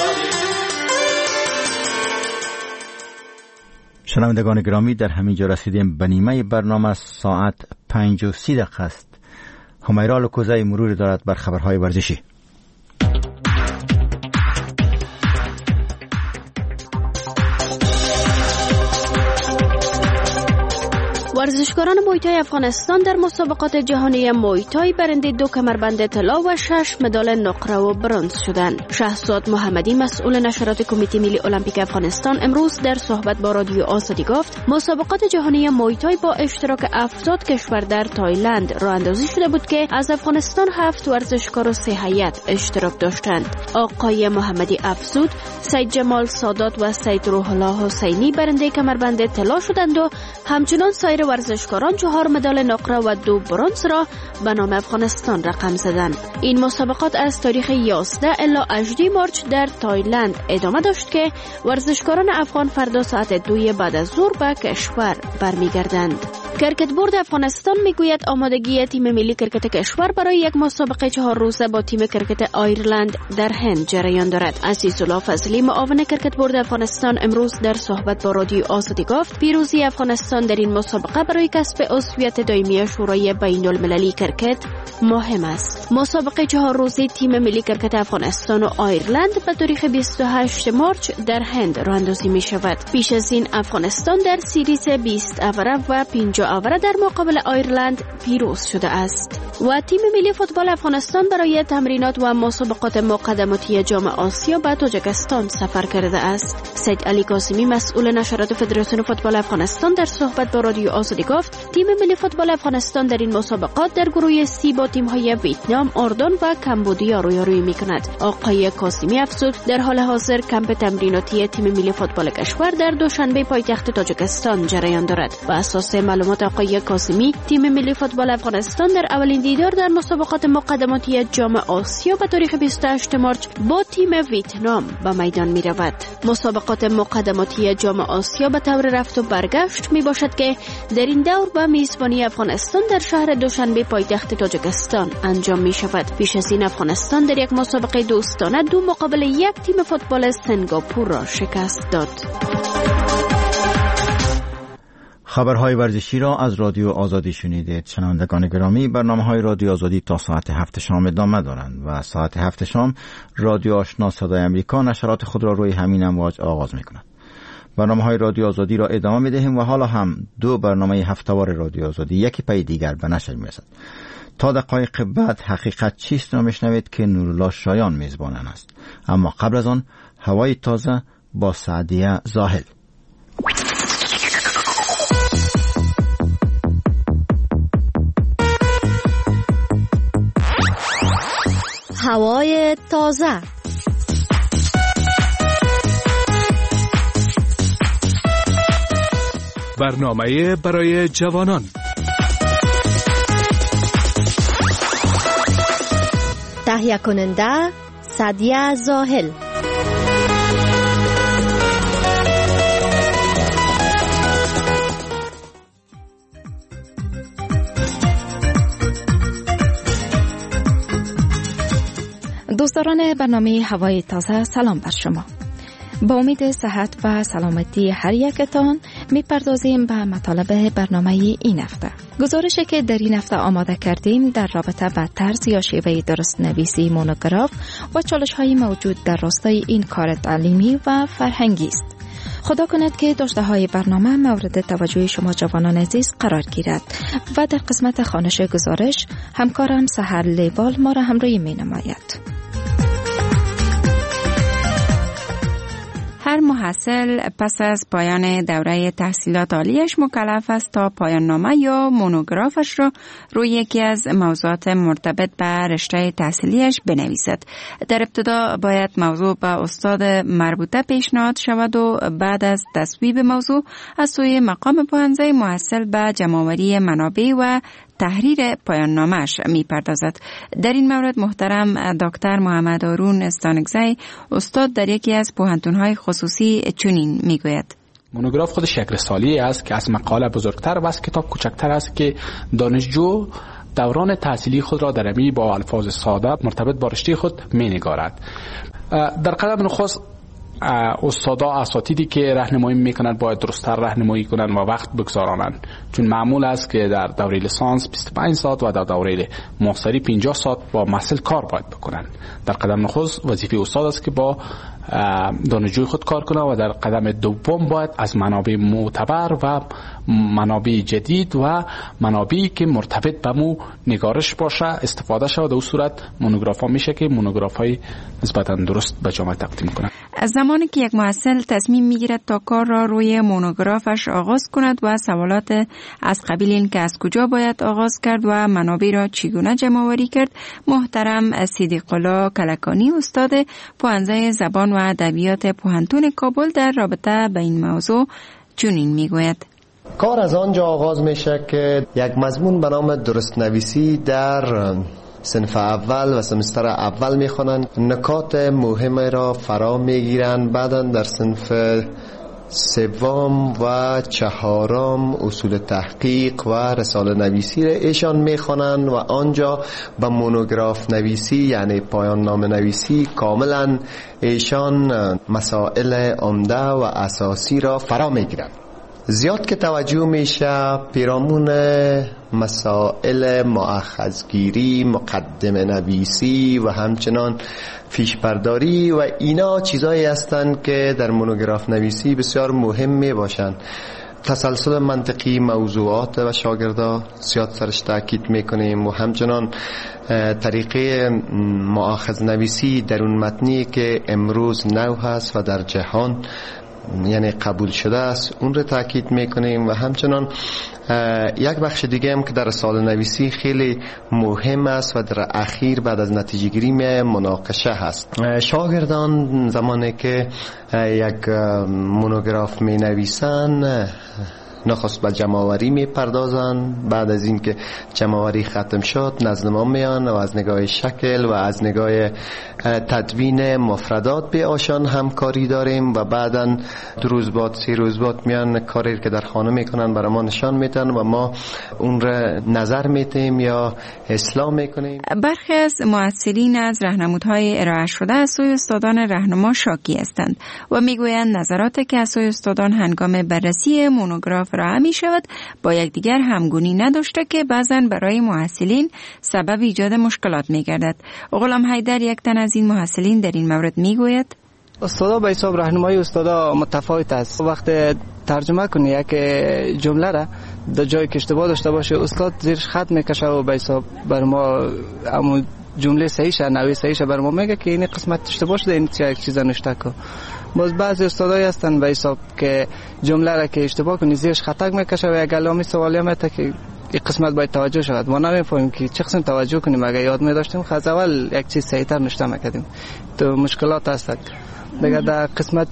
شنوندگان گرامی، در همین جا رسیدیم به نیمه برنامه. ساعت 5:30 است. همیرا لوکوزای مرور دارد بر خبرهای ورزشی.
ورزشکاران مویتای افغانستان در مسابقات جهانی مویتای برنده 2 کمربند طلا و 6 مدال نقره و برنز شدند. شهزاد محمدی مسئول نشرات کمیته ملی المپیک افغانستان امروز در صحبت با رادیو آزادی گفت مسابقات جهانی مویتای با اشتراک 70 کشور در تایلند راه اندازی شده بود که از افغانستان 7 ورزشکار و 3 هیئت اشتراک داشتند. آقای محمدی افزود سید جمال سادات و سید روح الله حسینی برنده کمربند طلا شدند و همچنان سایر ورزشکاران 4 مدال نقره و 2 برنز را به نام افغانستان رقم زدند. این مسابقات از تاریخ 11 الی 18 مارچ در تایلند ادامه داشت که ورزشکاران افغان فردا ساعت 2 بعد از ظهر به کشور برمیگردند. کرکت بورد افغانستان میگوید آمادگی تیم ملی کرکت کشور برای یک مسابقه 4 روزه با تیم کرکت آیرلند در هند جریان دارد. عزیزالله فضلی معاون کرکت بورد افغانستان امروز در صحبت با رادیو آزادی گفت پیروزی افغانستان در این مسابقه برای کسب عضویت دائمی شورای بین المللی کرکت مهم است. مسابقه 4 روزه تیم ملی کرکت افغانستان و آیرلند به تاریخ 28 مارچ در هند راه اندازی می شود. پیش از این افغانستان در سیریز 20 اوره و 50 اوره در مقابل آیرلند پیروز شده است. و تیم ملی فوتبال افغانستان برای تمرینات و مسابقات مقدماتی جام آسیا به تاجیکستان سفر کرده است. سید علی قاسمی مسئول نشرات فدراسیون فوتبال افغانستان در صحبت با رادیو آزادی گفت تیم ملی فوتبال افغانستان در این مسابقات در گروه سی با تیم‌های ویتنام، اردن و کمبودیا رویارویی می‌کند. آقای قاسمی افزود در حال حاضر کمپ تمریناتی تیم ملی فوتبال کشور در دوشنبه پایتخت تاجیکستان جریان دارد. بر اساس معلومات آقای قاسمی تیم ملی فوتبال افغانستان در اولین دیدار در مسابقات مقدماتی جام آسیا به تاریخ 28 مارچ با تیم ویتنام به میدان می‌رود. مسابقات مقدماتی جام آسیا به طور رفت و برگشت میباشد که در این دور به میزبانی افغانستان در شهر دوشنبه پایتخت تاجیکستان انجام می شود. پیش از این افغانستان در یک مسابقه دوستانه 2 مقابل 1 تیم فوتبال سنگاپور را شکست داد.
خبرهای ورزشی را از رادیو آزادی شنیدید. شنوندگان گرامی، برنامه‌های رادیو آزادی تا ساعت 7 شام ادامه دارند و ساعت 7 شام رادیو آشنا صدای امریکا نشرات خود را روی همین امواج آغاز می‌کند. برنامه‌های رادیو آزادی را ادامه می‌دهیم و حالا هم 2 برنامه هفته‌وار رادیو آزادی یکی پی دیگر به نشر می‌رسد. تا دقایق بعد حقیقت چیست را می‌شنوید که نورالله شایان میزبان آن است. اما قبل از آن هوای تازه با سعدیه زاهل.
هوای تازه.
برنامه برای جوانان.
تهیه کننده سعدیه زاهل. دوستان برنامه هوای تازه، سلام بر شما. با امید صحت و سلامتی هر یکتان میپردازیم به مطالب برنامه این هفته. گزارشی که در این هفته آماده کردیم در رابطه با طرز یا شیوه درست نویسی مونوگراف و چالش‌های موجود در راستای این کار تعلیمی و فرهنگی است. خدا کند که داشته های برنامه مورد توجه شما جوانان عزیز قرار گیرد و در قسمت خوانش گزارش همکارم سحر لیوال ما را همراهی می نماید.
هر محصل پس از پایان دوره تحصیلات عالیش مکلف است تا پایان نامه یا مونوگرافش را روی یکی از موضوعات مرتبط به رشته تحصیلیش بنویسد. در ابتدا باید موضوع به استاد مربوطه پیشنهاد شود و بعد از تصویب موضوع از سوی مقام پوهنځی محصل به جمع‌آوری منابع و تحریر پایان نامش می پردازد. در این مورد محترم دکتر محمد هارون استانکزی استاد در یکی از پوهنتون‌های خصوصی چنین می گوید:
مونوگراف خودش یک رساله است که از مقاله بزرگتر و از کتاب کوچکتر است که دانشجو دوران تحصیلی خود را در امی با الفاظ ساده مرتبط با رشته خود می نگارد. در قدم نخست استادا اساتیدی که راهنمایی میکنند باید درست‌تر راهنمایی کنند و وقت بگذارانند، چون معمول است که در دوره لیسانس 25 ساعت و در دوره ماستری 50 ساعت با محصل کار باید بکنند. در قدم نخست وظیفه استاد است که با دانشجوی خود کار کنه و در قدم دوم باید از منابع معتبر و منابع جدید و منابعی که مرتبط به مو نگارش باشه استفاده شود. در اون صورت مونوگراف ها میشه که مونوگراف های نسبتا درست به جامعه تقدیم کنه.
از زمانی که یک محصل تصمیم میگیرد تا کار را روی مونوگرافش آغاز کند و سوالات از قبیل این که از کجا باید آغاز کرد و منابع را چگونه جمع آوری کرد، محترم صدیق الله کلکانی استاد پوهنځی زبان و ادبیات پوهنتون کابل در رابطه به این موضوع چنین میگوید:
کار از آنجا آغاز میشه که یک مضمون به نام درست نویسی در صنف اول و سمستر اول میخوانند، نکات مهم را فرا میگیرند. بعدا در صنف سوم و چهارم اصول تحقیق و رساله نویسی را ایشان میخوانند و آنجا به مونوگراف نویسی یعنی پایان نامه نویسی کاملا ایشان مسائل عمده و اساسی را فرا میگیرند. زیاد که توجه میشه پیرامون مسائل مؤخذگیری، مقدمه نویسی و همچنان فیشبرداری و اینا چیزایی هستند که در مونوگراف نویسی بسیار مهم می باشند. تسلسل منطقی موضوعات و شاگردا زیاد سرش تاکید میکنیم و همچنان طریقه مؤخذ نویسی در اون متنی که امروز نو هست و در جهان یعنی قبول شده است اون رو تاکید میکنیم و همچنان یک بخش دیگه هم که در رساله نویسی خیلی مهم است و در اخیر بعد از نتیجه گیری مناقشه هست. شاگردان زمانی که یک مونوگراف می نویسن نخست به جمع‌آوری میپردازن، بعد از اینکه جمع‌آوری ختم شد نزد ما میان و از نگاه شکل و از نگاه تدوین مفردات به آشان همکاری داریم و بعداً 2 روز بعد 3 روز بعد میان کاری که در خانه میکنن برای ما نشان میدن و ما اون را نظر میدیم یا اصلاح میکنیم.
برخی از محصلین از راهنمودهای ارائه شده از سوی استادان راهنما شاکی هستند و میگویند نظراتی که از سوی استادان هنگام بررسی مونوگراف ارائه می شود با یکدیگر همگونی نداشته که بعضاً برای محصلین سبب ایجاد مشکلات می گردد. غلام حیدر یک تن از این محصلین در این مورد می گوید:
استادا به حساب راهنمایی استادا متفاوت است. وقت ترجمه کنی یک جمله را در جایی که اشتباه داشته باشه استاد زیرش خط میکشه و به حساب بر ما همون جمله صحیحه نوی صحیحه بر ما میگه که این قسمت اشتباه شده این چیزا نشته کو. باز بعضی استادایی هستن به حساب که جمله را که اشتباه کنی زیرش خطا میکشه و یک علامه سوالی میته که این قسمت باید توجه شود. ما نمیفهمیم که چه قسم توجه کنیم. اگه یاد می‌داشتیم از اول یک چیز صحیح‌تر نشته می‌کردیم. تو مشکلات هست. دیگه در قسمت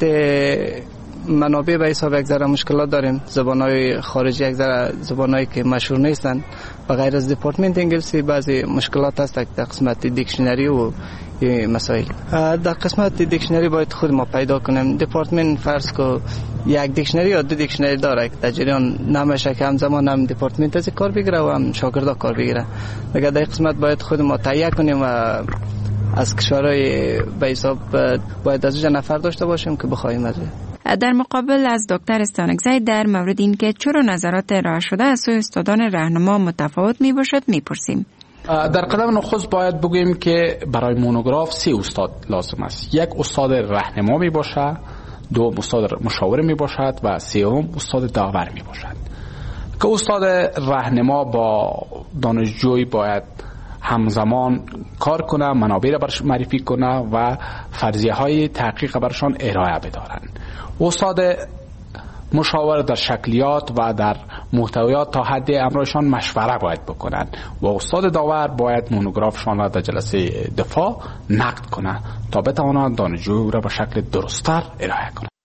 منابع به حساب یک ذره مشکلات داریم. زبان‌های خارجی یک ذره زبان‌هایی که مشهور نیستن و غیر از دپارتمنت انگلیسی بعضی مشکلات هست در قسمت دیکشنری و مسائل. در قسمت دیکشنری باید خود ما پیدا کنیم. دپارتمنت فرض کو یک دیکشنری یا 2 دیکشنری داره که در جریان نمیشه که همزمان هم دپارتمنت از کار بگیره و هم شاگردا کار بگیره. دیگه در قسمت باید خود ما تهیه کنیم و از کشورهای به حساب باید از اونجا نفر داشته باشیم که بخوایم از
در مقابل از دکتر استانکزی در مورد این که چرا نظرات ارائه شده از سوی استادان راهنما متفاوت می باشد میپرسیم.
در قدم نخست باید بگوییم که برای مونوگراف 3 استاد لازم است. 1 استاد راهنما می باشد، 2 استاد مشاور می باشد و 3 استاد داور می باشد. که استاد راهنما با دانشجوی باید همزمان کار کنه، منابع را برش معرفی کنه و فرضیه های تحقیق برشان ارائه بدارند. استاد مشاور در شکلیات و در محتویات تا حد امرشان مشوره باید بکنند و استاد داور باید مونوگرافشان را در جلسه دفاع نقد کنه تا بتواند دانشجو را به شکل درست‌تر ارائه کنه.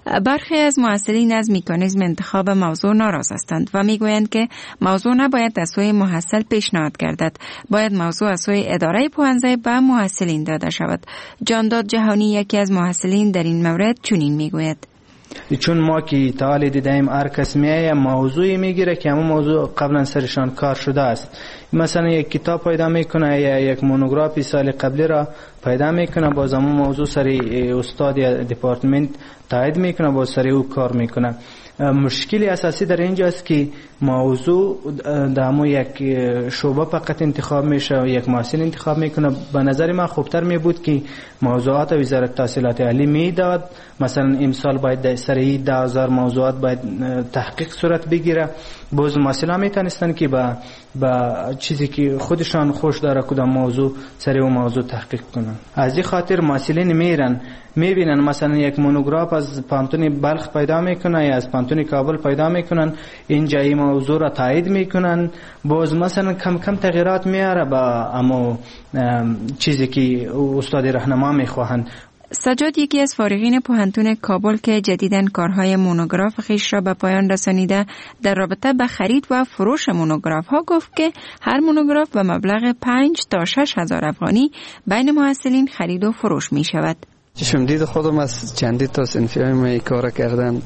برخی از محصلین از مکانیزم انتخاب موضوع ناراض هستند و میگویند که موضوع نباید از سوی محصل پیشنهاد گردد، باید موضوع از سوی اداره پوهنځی به محصلین داده شود. جانداد جهانی یکی از محصلین در این مورد چنین میگوید:
چون ما که تعالی دیدیم هر کس میایه موضوعی میگیره که همون موضوع قبلا سرشان کار شده است. مثلا یک کتاب پیدا میکنه یا یک مونوگرافی سال قبلی را پیدا میکنه، باز همون موضوع سری استاد یا دپارتمنت تایید میکنه، باز سری او کار میکنه. مشکلی اساسی در اینجا است که موضوع در همون یک شعبه فقط انتخاب میشه و یک محصل انتخاب میکنه. به نظر من خوبتر می بود که موضوعات وزارت تحصیلات عالی میداد. مثلا امسال باید در سری 10,000 موضوعات باید تحقیق صورت بگیره. باز محصلان میتونستن که با چیزی که خودشان خوش داره کدام موضوع سری و موضوع تحقیق کنن. از این خاطر محصلین میرن میبینن مثلا یک مونوگراف از پانتون بلخ پیدا میکنه یا از پانتون کابل پیدا میکنن، اینجا این موضوع را تایید میکنن، باز مثلا کم کم تغییرات میاره با اما چیزی که استاد راهنما میخواهند.
سجاد یکی از فارغین پوهنتون کابل که جدیداً کارهای مونوگراف خویش را به پایان رسانیده در رابطه به خرید و فروش مونوگراف ها گفت که هر مونوگراف به مبلغ 5 تا 6 هزار افغانی بین محصلین خرید و فروش می شود.
چشم دید خودم از چندی تا صنفی های کار کردن،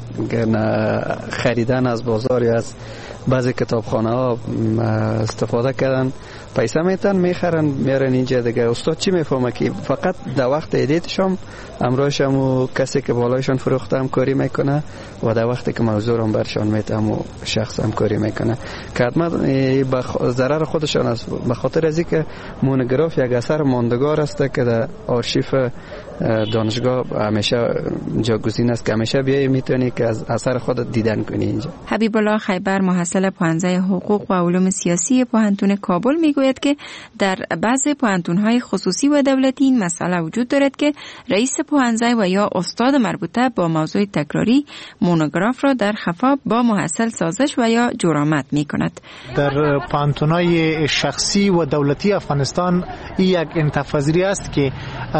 خریدن از بازار یا از بعضی کتابخانه ها استفاده کردن، پیسه میتن میخرن میارن اینجا دیگه. استاد چی میفهمه که فقط در وقت ایدیتشم امروزشم و کسی که بالایشان فروخته همکاری میکنه و در وقتی که موضوع هم برشان میته همو شخص همکاری میکنه که حتما به ضرر خودشان است. به خاطر از اینکه مونوگراف یک اثر ماندگار است که در آرشیف دانشگاه همیشه جاگزین است که همیشه بیایی میتونی که از اثر خودت دیدن کنی اینجا.
حبیب الله خیبر محصل پوهنځی حقوق و علوم سیاسی پوهنتون کابل میگوید که در بعضی پوهنتون‌های خصوصی و دولتی این مسئله وجود دارد که رئیس پوهنځی و یا استاد مربوطه با موضوع تکراری مونوگراف را در خفا با محصل سازش و یا جرامت میکند.
در پوهنتون‌های شخصی و دولتی افغانستان این یک انتفاضی است که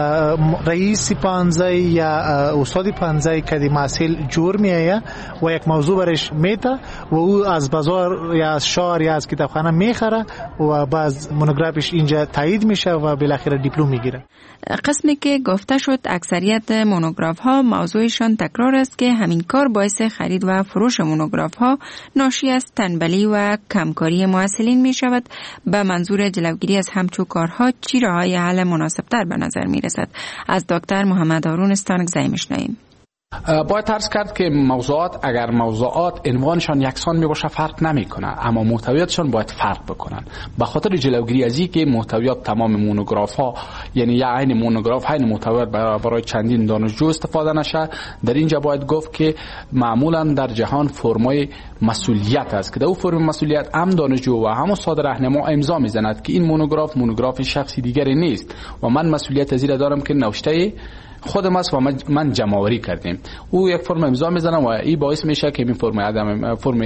رئیس پوهنځی یا استاد پوهنځی که دی محصل جور میایه و یک موضوع برش میته و او از بازار یا از شهر یا از کتابخانه میخره و بعد مونوگرافش اینجا تایید میشه و بالاخره دیپلم میگیره.
قسمی که گفته شد اکثریت مونوگراف ها موضوعشان تکرار است که همین کار باعث خرید و فروش مونوگراف ها ناشی از تنبلی و کمکاری محصلین می شود. به منظور جلوگیری از همچو کارها چی راههای حل مناسب تر به نظر می رسد؟ از دکتر محمد هارون استانکزی میشنویم.
باید عرض کرد که موضوعات اگر موضوعات عنوانشان یکسان می باشه فرق نمی کنه، اما محتویاتشان باید فرق بکنن. به خاطر جلوگیری از این که محتویات تمام مونوگراف ها یعنی یا عین مونوگراف عین محتویات برای چندین دانشجو استفاده نشه، در اینجا باید گفت که معمولا در جهان فرمای مسئولیت است که در اون فرم مسئولیت هم دانشجو و هم استاد راهنما امضا میزند که این مونوگراف شخصی دیگری نیست و من مسئولیت از این دارم که نوشته خودم است و من جمع‌آوری کردیم. او یک فرم امضا میزنه و این باعث میشه که این فرم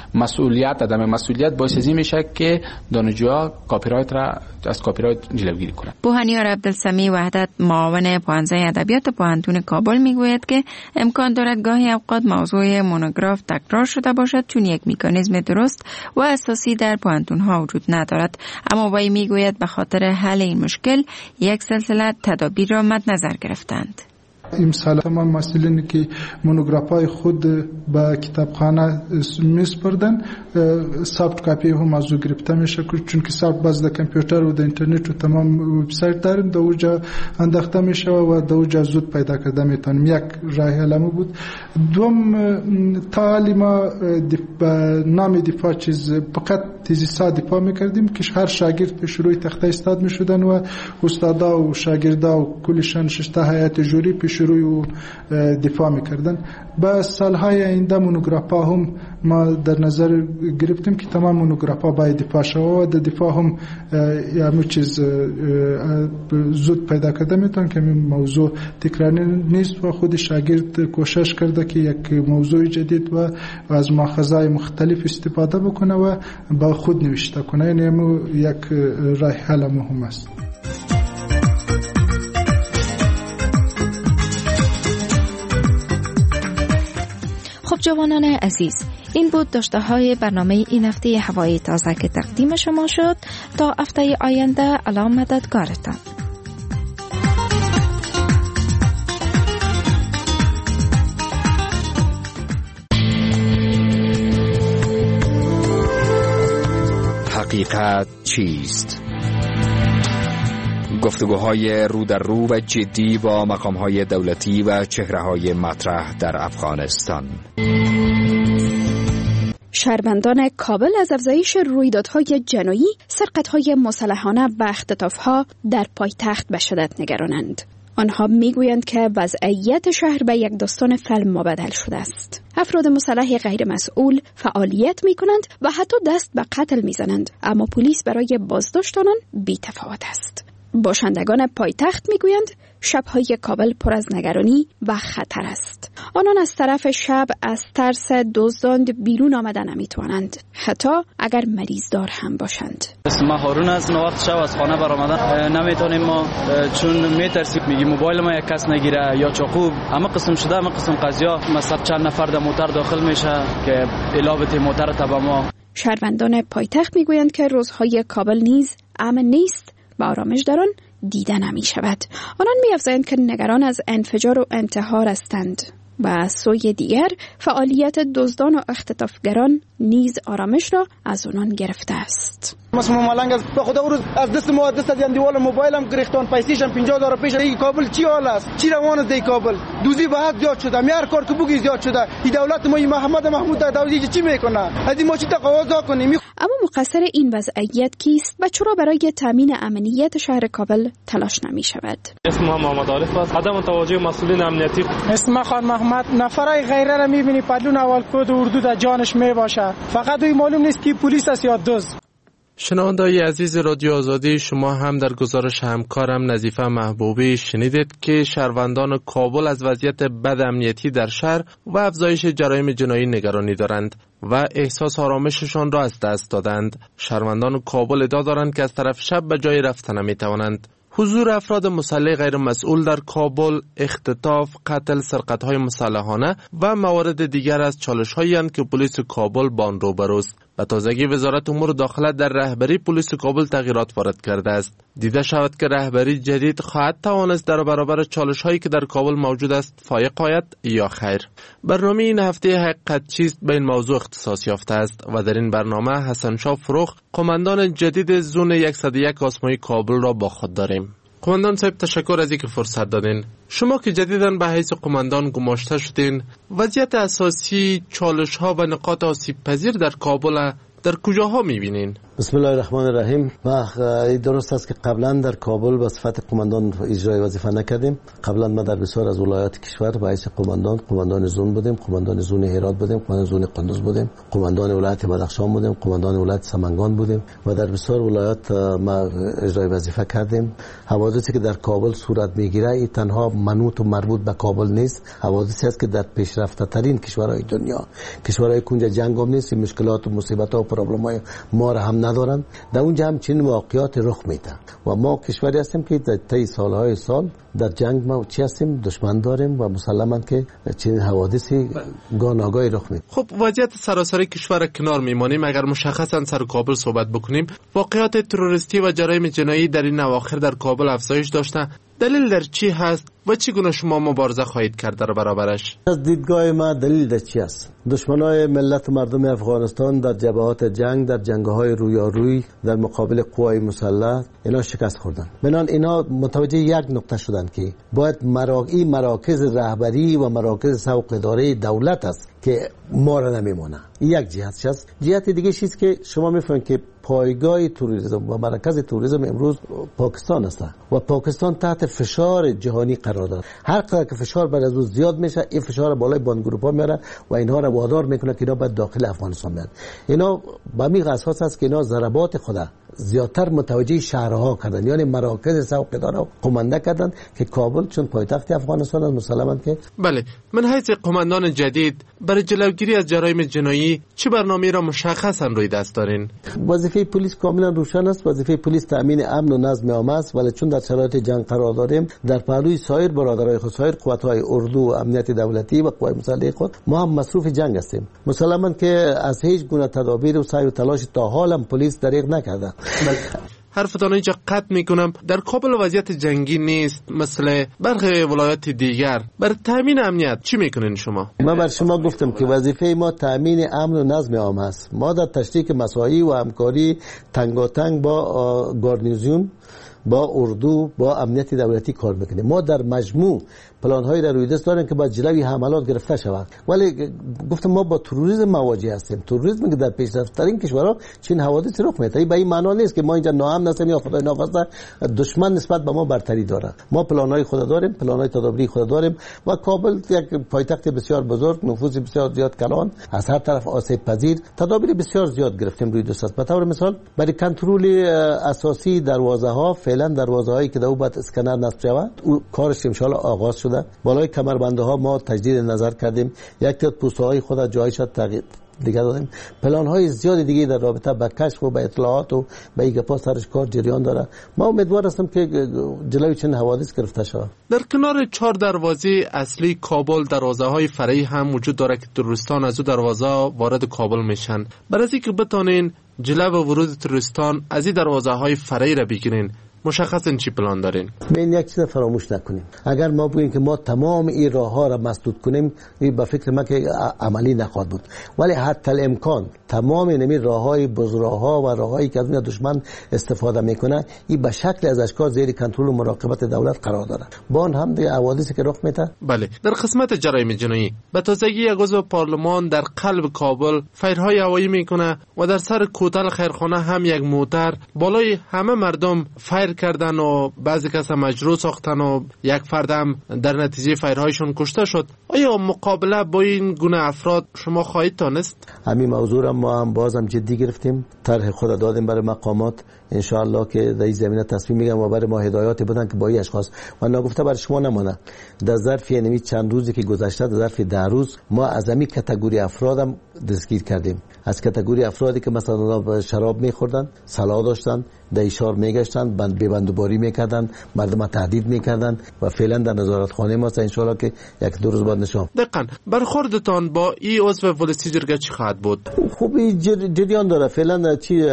مسئولیت باعث از این میشه که دانشجوها کپی رایت را از کپی رایت جلوگیری کنند.
بوهنیار عبدالسمی وحدت معاون پوهنځی ادبیات پوهنتون کابل میگوید که امکان دارد گاهی اوقات موضوع مونوگراف تکرار شده باشد چون یک مکانیزم درست و اساسی در پوهنتون‌ها وجود ندارد، اما وی میگوید به خاطر حل این مشکل یک سلسله تدابیر را مد نظر گرفتند.
امسال تمام مسئولین که مونوگرافای خود به کتابخانه میسپردن سافت کاپی هم از او گرفته میشه چون که سافت باز در کامپیوتر و در اینترنت و تمام وبسایت داریم در اونجا انداخته میشه و در اونجا زود پیدا کرده میتونیم. یک راه حل بود. دوم تعلیم نام دفاع چیز فقط تیزیسا دفاع میکردیم که هر شاگرد پیش روی تخته استاد میشدن و استادا و شاگردا و کلشان شش هیئت جوری پیش روی و دفاع میکردن. با سالهای آینده مونوگرافا هم ما در نظر گرفتیم که تمام مونوگرافا باید دفاع شود و در دفاع هم همه چیز زود پیدا کرده میتون که موضوع تکراری نیست و خود شاگرد کوشش کرده که یک موضوع جدید و از ماخذهای مختلف استفاده بکنه و با خود نوشته کنه. یعنی یک راه حل مهم است.
خب جوانان عزیز، این بود داشته های برنامه این هفته هوای تازه که تقدیم شما شد. تا هفته آینده الله مددگارتان.
حقیقت چیست؟ گفتگوهای رو در رو و جدی با مقامهای دولتی و چهره‌های مطرح در افغانستان.
شهروندان کابل از افزایش رویدادهای جنایی، سرقت‌های مسلحانه و اختطاف‌ها در پایتخت به شدت نگرانند. آنها میگویند که وضعیت شهر به یک داستان فیلم مبدل شده است. افراد مسلح غیر مسئول فعالیت می کنند و حتی دست به قتل می زنند، اما پلیس برای بازداشت آنان بی تفاوت است. باشندگان پایتخت می گویند شب‌های کابل پر از نگرانی و خطر است. آنان از طرف شب از ترس دزدان بیرون آمدن نمی توانند، حتی اگر مریضدار هم باشند.
اسم هارون است. وقت شب از خانه برآمدن نمیتونیم ما، چون میترسیم میگی موبایل ما یک کس نگیره یا چاقو. اما قسم شده، اما قسم قضیه مثلا چند نفر در موتر داخل میشه که علاوه موتر تبع ما.
شهروندان پایتخت میگویند که روزهای کابل نیز امن نیست و آرامش در آن دیده نمی شود. آنان می افزایند که نگران از انفجار و انتحار هستند و از سوی دیگر فعالیت دزدان و اختطافگران نیز آرامش را از آنان گرفته است.
مثلا مالنگ از به خدا روز از دست ما دست از دیوال موبایلم گرفتن، پیسیشم 50,000 پیش. این کابل چی حال است؟ چی روان است؟ کابل دوزی بعد زیاد شده، هر کار که بگی زیاد شده. این دولت ما محمود داوودی چی میکنه؟ از این ما چی تقاضا کنیم؟
اما مقصر این وضعیت کیست و چرا برای تامین امنیت شهر کابل تلاش نمی شود؟
اسم محمد عارف است. عدم توجه مسئولین امنیتی.
اسم خان محمد نفرای غیره را میبینی پدلون اول کد اردو در جانش میباشه، فقط این معلوم نیست که پلیس است یا دزد.
شنونده‌های عزیز رادیو آزادی، شما هم در گزارش همکارم نظیفه محبوبی شنیدید که شهروندان کابل از وضعیت بد امنیتی در شهر و افزایش جرایم جنایی نگرانی دارند و احساس آرامششان را از دست دادند. شهروندان کابل ادعا دارند که از طرف شب به جای رفتن نمی‌توانند. حضور افراد مسلح غیر مسئول در کابل، اختطاف، قتل، سرقت‌های مسلحانه و موارد دیگر از چالش‌هایی اند که پلیس کابل با آن روبروست. به تازگی وزارت امور داخله در رهبری پلیس کابل تغییرات وارد کرده است. دیده شود که رهبری جدید خواهد توانست در برابر چالش‌هایی که در کابل موجود است فایق آید یا خیر. برنامه این هفته حقیقت چیست به این موضوع اختصاص یافته است و در این برنامه حسن شاه فروخ، قماندان جدید زون 101 آسمایی کابل را با خود داریم. قماندان صاحب، تشکر از اینکه فرصت دادین. شما که جدیداً به حیث قماندان گماشته شدین، وضعیت اساسی، چالش‌ها و نقاط آسیب پذیر در کابل در کجاها می‌بینین؟
بسم الله الرحمن الرحیم. ما درست است که قبلا در کابل به صفت قماندان اجرای وظیفه نکردیم. قبلا ما در بسیار از ولایات کشور به حیث قماندان زون بودیم، قماندان زون هرات بودیم، قماندان زون قندوز بودیم، قماندان ولایت بدخشان بودیم، قماندان ولایت سمنگان بودیم و در بسیار ولایات ما اجرای وظیفه کردیم. حوادثی که در کابل صورت میگیره این تنها منوط و مربوط به کابل نیست، حوادثی است که در پیشرفته ترین کشورهای دنیا، کشورهای کنج جنگ هم نیست، مشکلات و مصیبت‌ها و پروبلم‌های ما را هم ندارن. در اونجا هم چنین واقعیات رخ میده و ما کشوری هستیم که در طی سالهای سال در جنگ ما چی هستیم، دشمن داریم و مسلماً که چنین حوادثی گاهی رخ میده.
خب وضعیت سراسر کشور کنار میمانیم، اگر مشخصاً سر کابل صحبت بکنیم، واقعات تروریستی و جرایم جنایی در این اواخر در کابل افزایش داشته. دلیل در چی هست و چگونه شما مبارزه خواهید کرد در برابرش؟
از دیدگاه ما دلیل در چی است؟ دشمنای ملت و مردم افغانستان در جبهات جنگ، در جنگ‌های رویارویی در مقابل قوای مسلح اینا شکست خوردن. بنابراین اینا متوجه یک نقطه شدن که باید مراکز رهبری و مراکز سوق اداره دولت است که ما را نمیمونه. یک جهت است. جهت دیگه چیزی که شما میفهمید که پایگاه توریسم و مرکز توریسم امروز پاکستان است و پاکستان تحت فشار جهانی قرار دارد. هر قدر که فشار بر از او زیاد میشه، این فشار بالای باندگروپا میاره و اینها را وادار میکنه که اینا به داخل افغانستان بیان. اینا به می اساس است که اینا ضربات خدا زیادتر متوجه شهرها کردن، یعنی مراکز سوق اداره قمانده کردن که کابل چون پایتخت افغانستان است مسلماً که
بله. من حیث قماندان جدید برای جلوگیری از جرایم جنایی چه برنامه‌ای را مشخصاً روی دست دارین؟
وظیفه وظیفه پلیس کاملا روشن است. وظیفه پلیس تامین امن و نظم عام است، ولی چون در شرایط جنگ قرار داریم، در پهلوی سایر برادرای خود، سایر قوت‌های اردو و امنیت دولتی و قوای مسلح خود، ما هم مصروف جنگ هستیم. مسلماً که از هیچ گونه تدابیر و سعی و تلاش تا حال هم پلیس دریغ نکرده.
حرفتان اینجا قطع میکنم. در کابل وضعیت جنگی نیست مثل برخی ولایات دیگر. بر تامین امنیت چی میکنین شما؟
من بر شما گفتم که وظیفه ما تامین امن و نظم عام است. ما در تشریک مساعی و همکاری تنگاتنگ با گارنیزیون، با اردو، با امنیت دولتی کار میکنیم. ما در مجموع پلان‌هایی در روی دست داریم که با جلوی حملات گرفته شود، ولی گفتم ما با تروریسم مواجه هستیم. تروریسم که در پیشرفت‌ترین کشورها چین حوادث رخ میده. این به این معنا نیست که ما اینجا ناامن هستیم یا خدای ناخواسته دشمن نسبت به ما برتری داره. ما پلان‌های خود داریم، پلان‌های تدابیری خود داریم و کابل یک پایتخت بسیار بزرگ، نفوذ بسیار زیاد کلان، از هر طرف آسیب پذیر، تدابیر بسیار زیاد گرفتیم روی دست. به طور مثال برای کنترل اساسی دروازه‌ها، فعلا دروازه‌هایی که دو بعد اسکنر نصب شود، کارش ان شاء الله آغاز شده. بالای کمربندها ما تجدید نظر کردیم، یک تعداد پوسته‌های خود جایش تغییر دیگه دادیم. پلان‌های زیادی دیگه در رابطه با کشف و با اطلاعات و با این گپا سرش کار جریان داره. ما امیدوار هستم که جلوی چنین حوادث گرفته شود.
در کنار 4 دروازه اصلی کابل دروازه‌های فرعی هم وجود داره که تروریستان از او دروازه وارد کابل میشن. برای اینکه بتونین جلو ورود تروریستان از این دروازه‌های فرعی را بگیرین، مشخصاً چی پلان دارین؟
این یک چیز فراموش نکنیم. اگر ما بگیم که ما تمام این راه‌ها را مسدود کنیم، این به فکر ما که عملی نخواهد بود، ولی حتی الامکان تمام این راه‌های بزرگ‌ها و راه‌هایی که از اون دشمن استفاده میکنه، این به شکل از اشکال زیر کنترل و مراقبت دولت قرار داره. با آن هم دیگه حوادثی که رخ میده.
بله، در قسمت جرایم جنایی به تازگی یک عضو پارلمان در قلب کابل فیرهای هوایی میکنه و در سر کوتل خیرخانه هم یک موتر بالای همه مردم فیر کردن و بعضی کسا مجروح ساختن و یک فرد هم در نتیجه فیرهایشون کشته شد. آیا مقابله با این گونه افراد شما خواهید تانست؟
همین موضوع را ما هم بازم جدی گرفتیم، طرح خود دادیم برای مقامات، ان شاء الله که در این زمینه تصمیم میگم و برای ما هدایات بدن که با این اشخاص و نگفته برای شما نمونه. در ظرف یعنی چند روزی که گذشته، در ظرف 10 روز ما از همین کاتگوری افرادم دستگیر کردیم. از کاتگوری افرادی که مثلا شراب میخوردن، سلا داشتن، دیشار میگشتن، بندوباری میکردن، مردم تهدید میکردن و فعلا در نظارتخانه ما است. ان شاء الله که 1-2 روز بعد نشون.
دقیقاً برخوردتان با این عضو ولسی جرگه چی خواهد بود؟
خوبی جریان داره. فعلا چی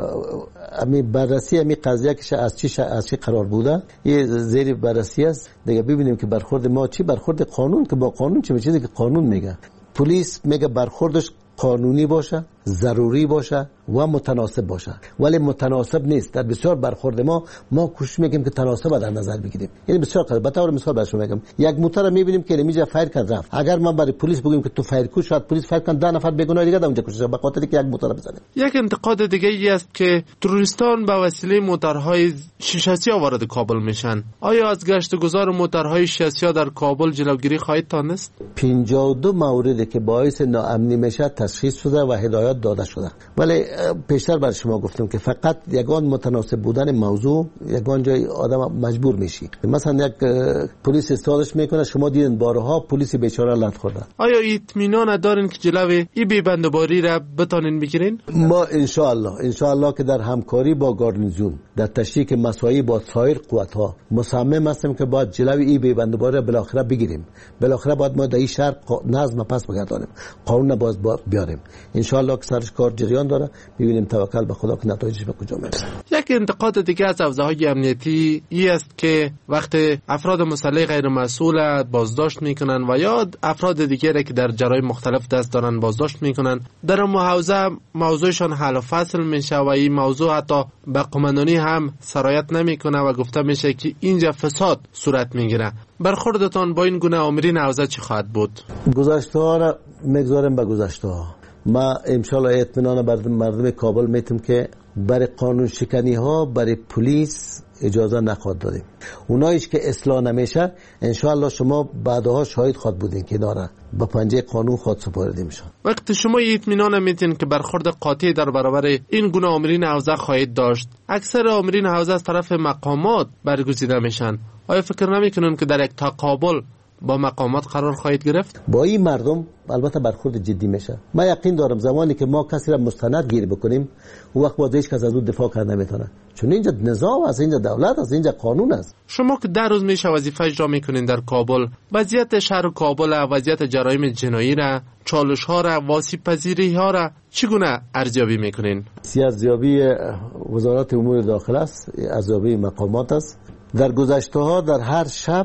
امی بررسی امی قضیه که از چی قرار بوده، یه زیر بررسی است دیگه. ببینیم که برخورد ما چی، برخورد قانون که با قانون چه چیزی که قانون میگه. پلیس میگه برخوردش قانونی باشه، ضروری باشه و متناسب باشه، ولی متناسب نیست. در بسیار برخورد ما کوشش میکنیم که تناسب در نظر بگیریم. یعنی بسیار قضیه به طور مثال براتون میگم، یک موتور رو میبینیم که نمیجا فایر کرد رفت، اگر من برای پلیس بگم که تو فایر کو، شاید پلیس فایر کنه 10 نفر بیگناه دیگه اونجا کشته به خاطر که یک موتور بزنه.
یک انتقاد دیگه ای است که تروریستان به وسیله موتورهای شیشه‌سیاه وارد کابل میشن. آیا از گشتگذار موتورهای شیشه‌سیاه در کابل جلوگیری خواهید تانست؟
52 موردی که باعث ناامنی میشه تشخیص شده و هدایت داده شده، ولی پیشتر بر شما گفتم که فقط یگان متناسب بودن موضوع، یگان جای آدم مجبور میشی. مثلا یک پلیس استادش میکنه، شما دیدن بارها پلیس بیچاره لط خورده.
آیا اطمینان دارین که جلوی این بی‌بندوباری را بتونین بگیرین؟
ما ان شاء الله که در همکاری با گارنیزیون، در تشریک مساعی با سایر قوت‌ها مصمم هستیم که باید جلوی این بی‌بندوباری را بالاخره بگیریم. بالاخره باید ما در این شهر نظم پس بگردانیم، قانون باز بیاریم. ان شاء الله که سرش کار جریان داره، ببینیم توکل به خدا که نتایجش به کجا میرسه.
یک انتقاد دیگه از حوزه‌های امنیتی این است که وقتی افراد مسلح غیر مسئول بازداشت میکنن و یا افراد دیگری که در جرایم مختلف دست دارن بازداشت میکنن، در حوزه موضوعشان حل و فصل میشه و این موضوع حتی به قماندانی هم سرایت نمیکنه و گفته میشه که اینجا فساد صورت میگیره. برخوردتان با این گونه آمرین حوزه چی خواهد بود؟
گذشته‌ها را میگذاریم به گذشته‌ها. ما انشالله اطمینان بر مردم کابل میتیم که برای قانون شکنی ها برای پلیس اجازه نخواهد دادیم. اونایش که اصلاح نمیشه انشالله شما بعدها شاهد خواهد بودین که داره با پنجه قانون خود سپرده میشن.
وقتی شما اطمینان میتین که برخورد قاطع در برابر این گونه آمرین حوزه خواهید داشت، اکثر آمرین حوزه از طرف مقامات برگزیده میشن، آیا فکر نمیکنن که در یک تقابل با مقامات قرار خواهید گرفت؟
با این مردم البته برخورد جدی میشه. من یقین دارم زمانی که ما کسی را مستند گیر بکنیم اون وقت باز هیچ کس از اون دفاع کرد نمیتونه، چون اینجا نظام است، اینجا دولت است، اینجا قانون است.
شما که در روز میشه وظیفه اجرا میکنین در کابل، وضعیت شهر کابل، وضعیت جرایم جنایی را، چالش ها را، واسیب پذیری ها را چگونه ارزیابی میکنین؟
ارزیابی وزارت امور داخله است، ارزیابی مقامات است. در گذشته ها در هر شب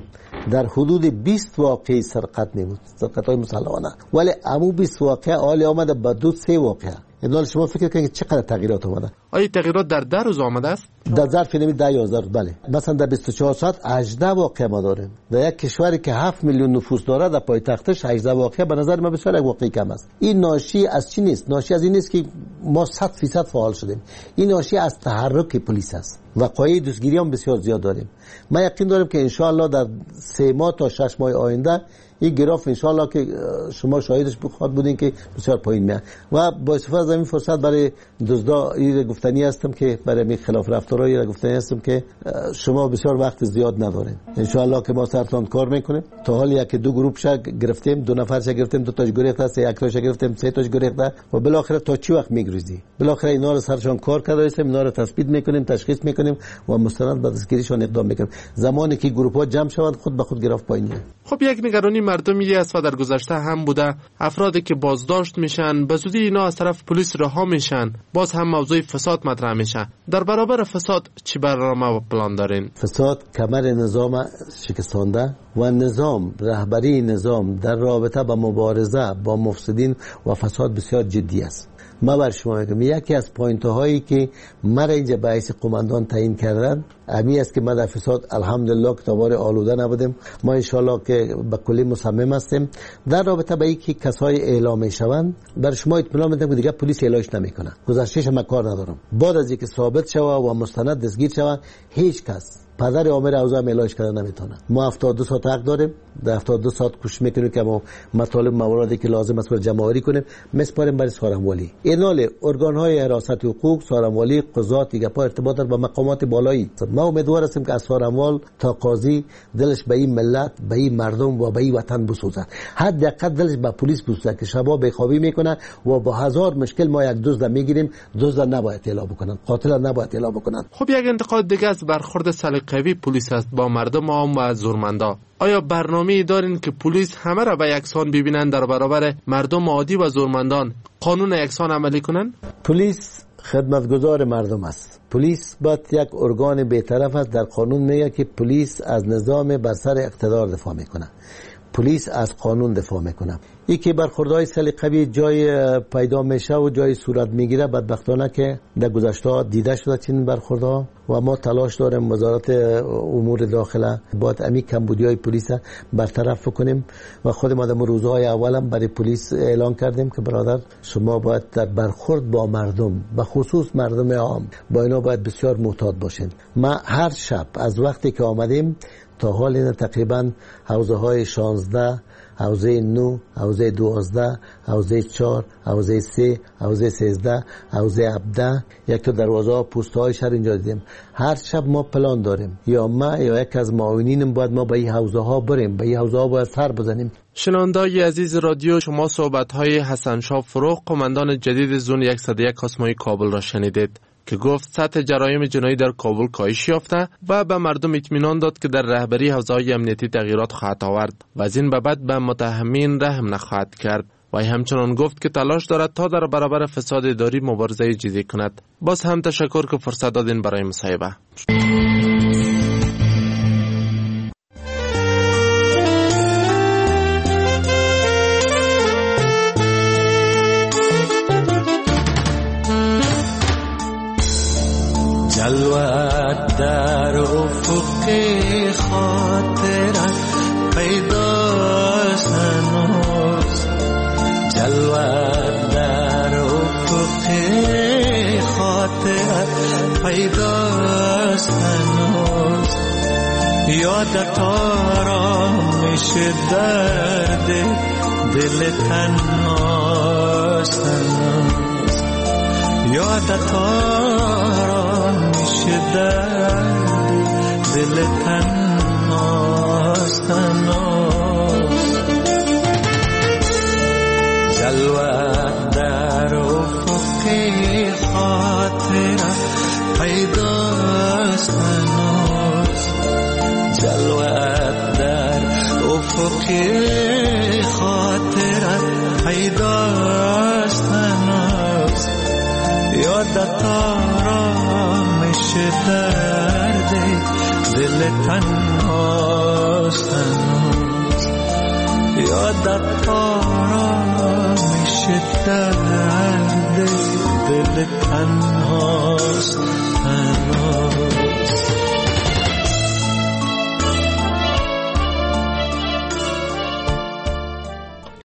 در حدود 20 واقعه سرقت میبود، سرقت‌های مسلحانه، ولی امو 20 واقعه حالی آمده به 2-3 واقعه. این شما فکر کنید چقدر تغییرات اومده.
آیا تغییرات در 10 روز آمده است؟
در ظرف 10-11 روز بله. مثلا در 24 ساعت 18 واقعه ما داریم. در یک کشوری که 7 میلیون نفوس داره در پایتختش 18 واقعه به نظر من بسیار یک واقعه کم است. این ناشی از چی نیست؟ ناشی از این نیست که ما 100% فعال شدیم. این ناشی از تحرک پلیس است. وقایع دستگیری هم بسیار زیاد داریم. من یقین دارم که ان شاء الله در 3 ماه تا 6 ماه آینده این گراف ان شاء الله که شما شاهدش بخواد بودین که بسیار پایین میاد و با استفاده از این فرصت برای دزدا این گفتنی هستم که برای می خلاف رفتارایی را گفتنی هستم که شما بسیار وقت زیاد ندارین. ان شاء الله که ما سرتان کار میکنیم. تا حالی که 2 گروپ شا گرفتیم، 2 نفر شا گرفتیم، 2 تاش گریخته است، 1 تاش گرفتیم، 3 تاش گریخته و بالاخره تا چی وقت میگریزی؟ بالاخره اینا رو سرشان کار کرده هستیم، اینا رو تثبیت میکنیم، تشخیص میکنیم و مستند به دستگیریشان اقدام میکنیم. زمانی که گروپ ها جمع شوند خود به خود گراف پایین میاد.
خب یک نگرانی مردمی است و در گذشته هم بوده، افرادی که بازداشت میشن به زودی اینا از طرف پلیس رها میشن، باز هم موضوع فساد مطرح میشه. در برابر فساد چی برنامه و پلان دارین؟
فساد کمر نظام شکستانده و نظام رهبری نظام در رابطه با مبارزه با مفسدین و فساد بسیار جدی است. ما بر شما میگم یکی از پوینت هایی که مرا اینجا به حیث قماندان تعیین کردن امی است که ما در فساد الحمدلله کتابار آلوده نبودیم. ما ان شاء الله که به کلی مصمم هستیم در رابطه با اینکه کسای اعلام میشوند بر شما اطمینان میدم که دیگه پلیس اعلامش نمیکنه. گذشتهش ما کار ندارم. بعد از اینکه ثابت شوه و مستند دستگیر شوه هیچ کس پدر عامر اوضاع علاج کردن نمیتونه. ما 72 ساعت حق داریم، در 72 ساعت کوشش میکنیم که ما مطالب مواردی که لازم است جمع آوری کنیم میسپاریم برای سارنوالی. اینال ارگان های حراست حقوق، سارنوالی، قضات دیگه پا ارتباط داره با مقامات بالایی. ما امیدوار هستیم که از سارنوال تا قاضی دلش به این ملت، به این مردم و به این وطن بسوزه. حداقل دلش به پلیس بسوزه که شبا بخوابی میکنه و با هزار مشکل ما یک دزد میگیریم، دزد نباید اعلام بکنن، قاتل نباید اعلام بکنن.
خب یک انتقاد دیگه از برخورد سلیقه‌ای پلیس است با مردم عام و زورمندا. آیا برنامه‌ای دارین که پلیس همه را به یکسان ببینن در برابر مردم عادی و زورمندان قانون یکسان عملی کنن؟
پلیس خدمتگزار مردم است. پلیس باید یک ارگان بی‌طرف است. در قانون میگه که پلیس از نظام بر سر اقتدار دفاع میکنه. پلیس از قانون دفاع میکنه. این که برخوردهای سلیقه‌ای جای پیدا میشه و جای صورت میگیره بدبختانه که در گذشته دیده شده چنین برخوردها و ما تلاش داریم وزارت امور داخله باید امی کمبودی‌های پلیس برطرف کنیم و خود ما در روزهای اولم برای پلیس اعلان کردیم که برادر شما باید در برخورد با مردم به خصوص مردم عام با اینا باید بسیار محتاط باشین. ما هر شب از وقتی که آمدیم تا حال این تقریبا حوزه های 16 حوزه 9 حوزه 12 حوزه 4 حوزه 3 حوزه 13 حوزه 17 یک تا دروازه پست های شهر اینجا دیدیم. هر شب ما پلان داریم یا ما یا یک از معاونینم باید ما به این حوزه ها بریم، به این حوزه ها باید سر بزنیم.
شنوندگان عزیز رادیو، شما صحبت های حسن شاه فروغ قماندان جدید زون 101 آسمایی کابل را شنیدید که گفت سطح جرایم جنایی در کابل کاهش یافته و به مردم اطمینان داد که در رهبری حوزه‌های امنیتی تغییرات خواهد آورد و از این به بعد به متهمین رحم نخواهد کرد. و همچنان گفت که تلاش دارد تا در برابر فساد اداری مبارزه جدی کند. باز هم تشکر که فرصت دادین برای مصاحبه.
جلوت در افق خاطرت پیداست هنوز، جلوت در افق خاطرت پیداست هنوز، یادت آرام میشه درد دل تنهاست هنوز، یادت آرام درد دل تنهاست هنوز. که خاطرت پیداست هنوز، یادت آرامش درد دل تنهاست هنوز، یادت آرامش درد دل تنهاست هنوز.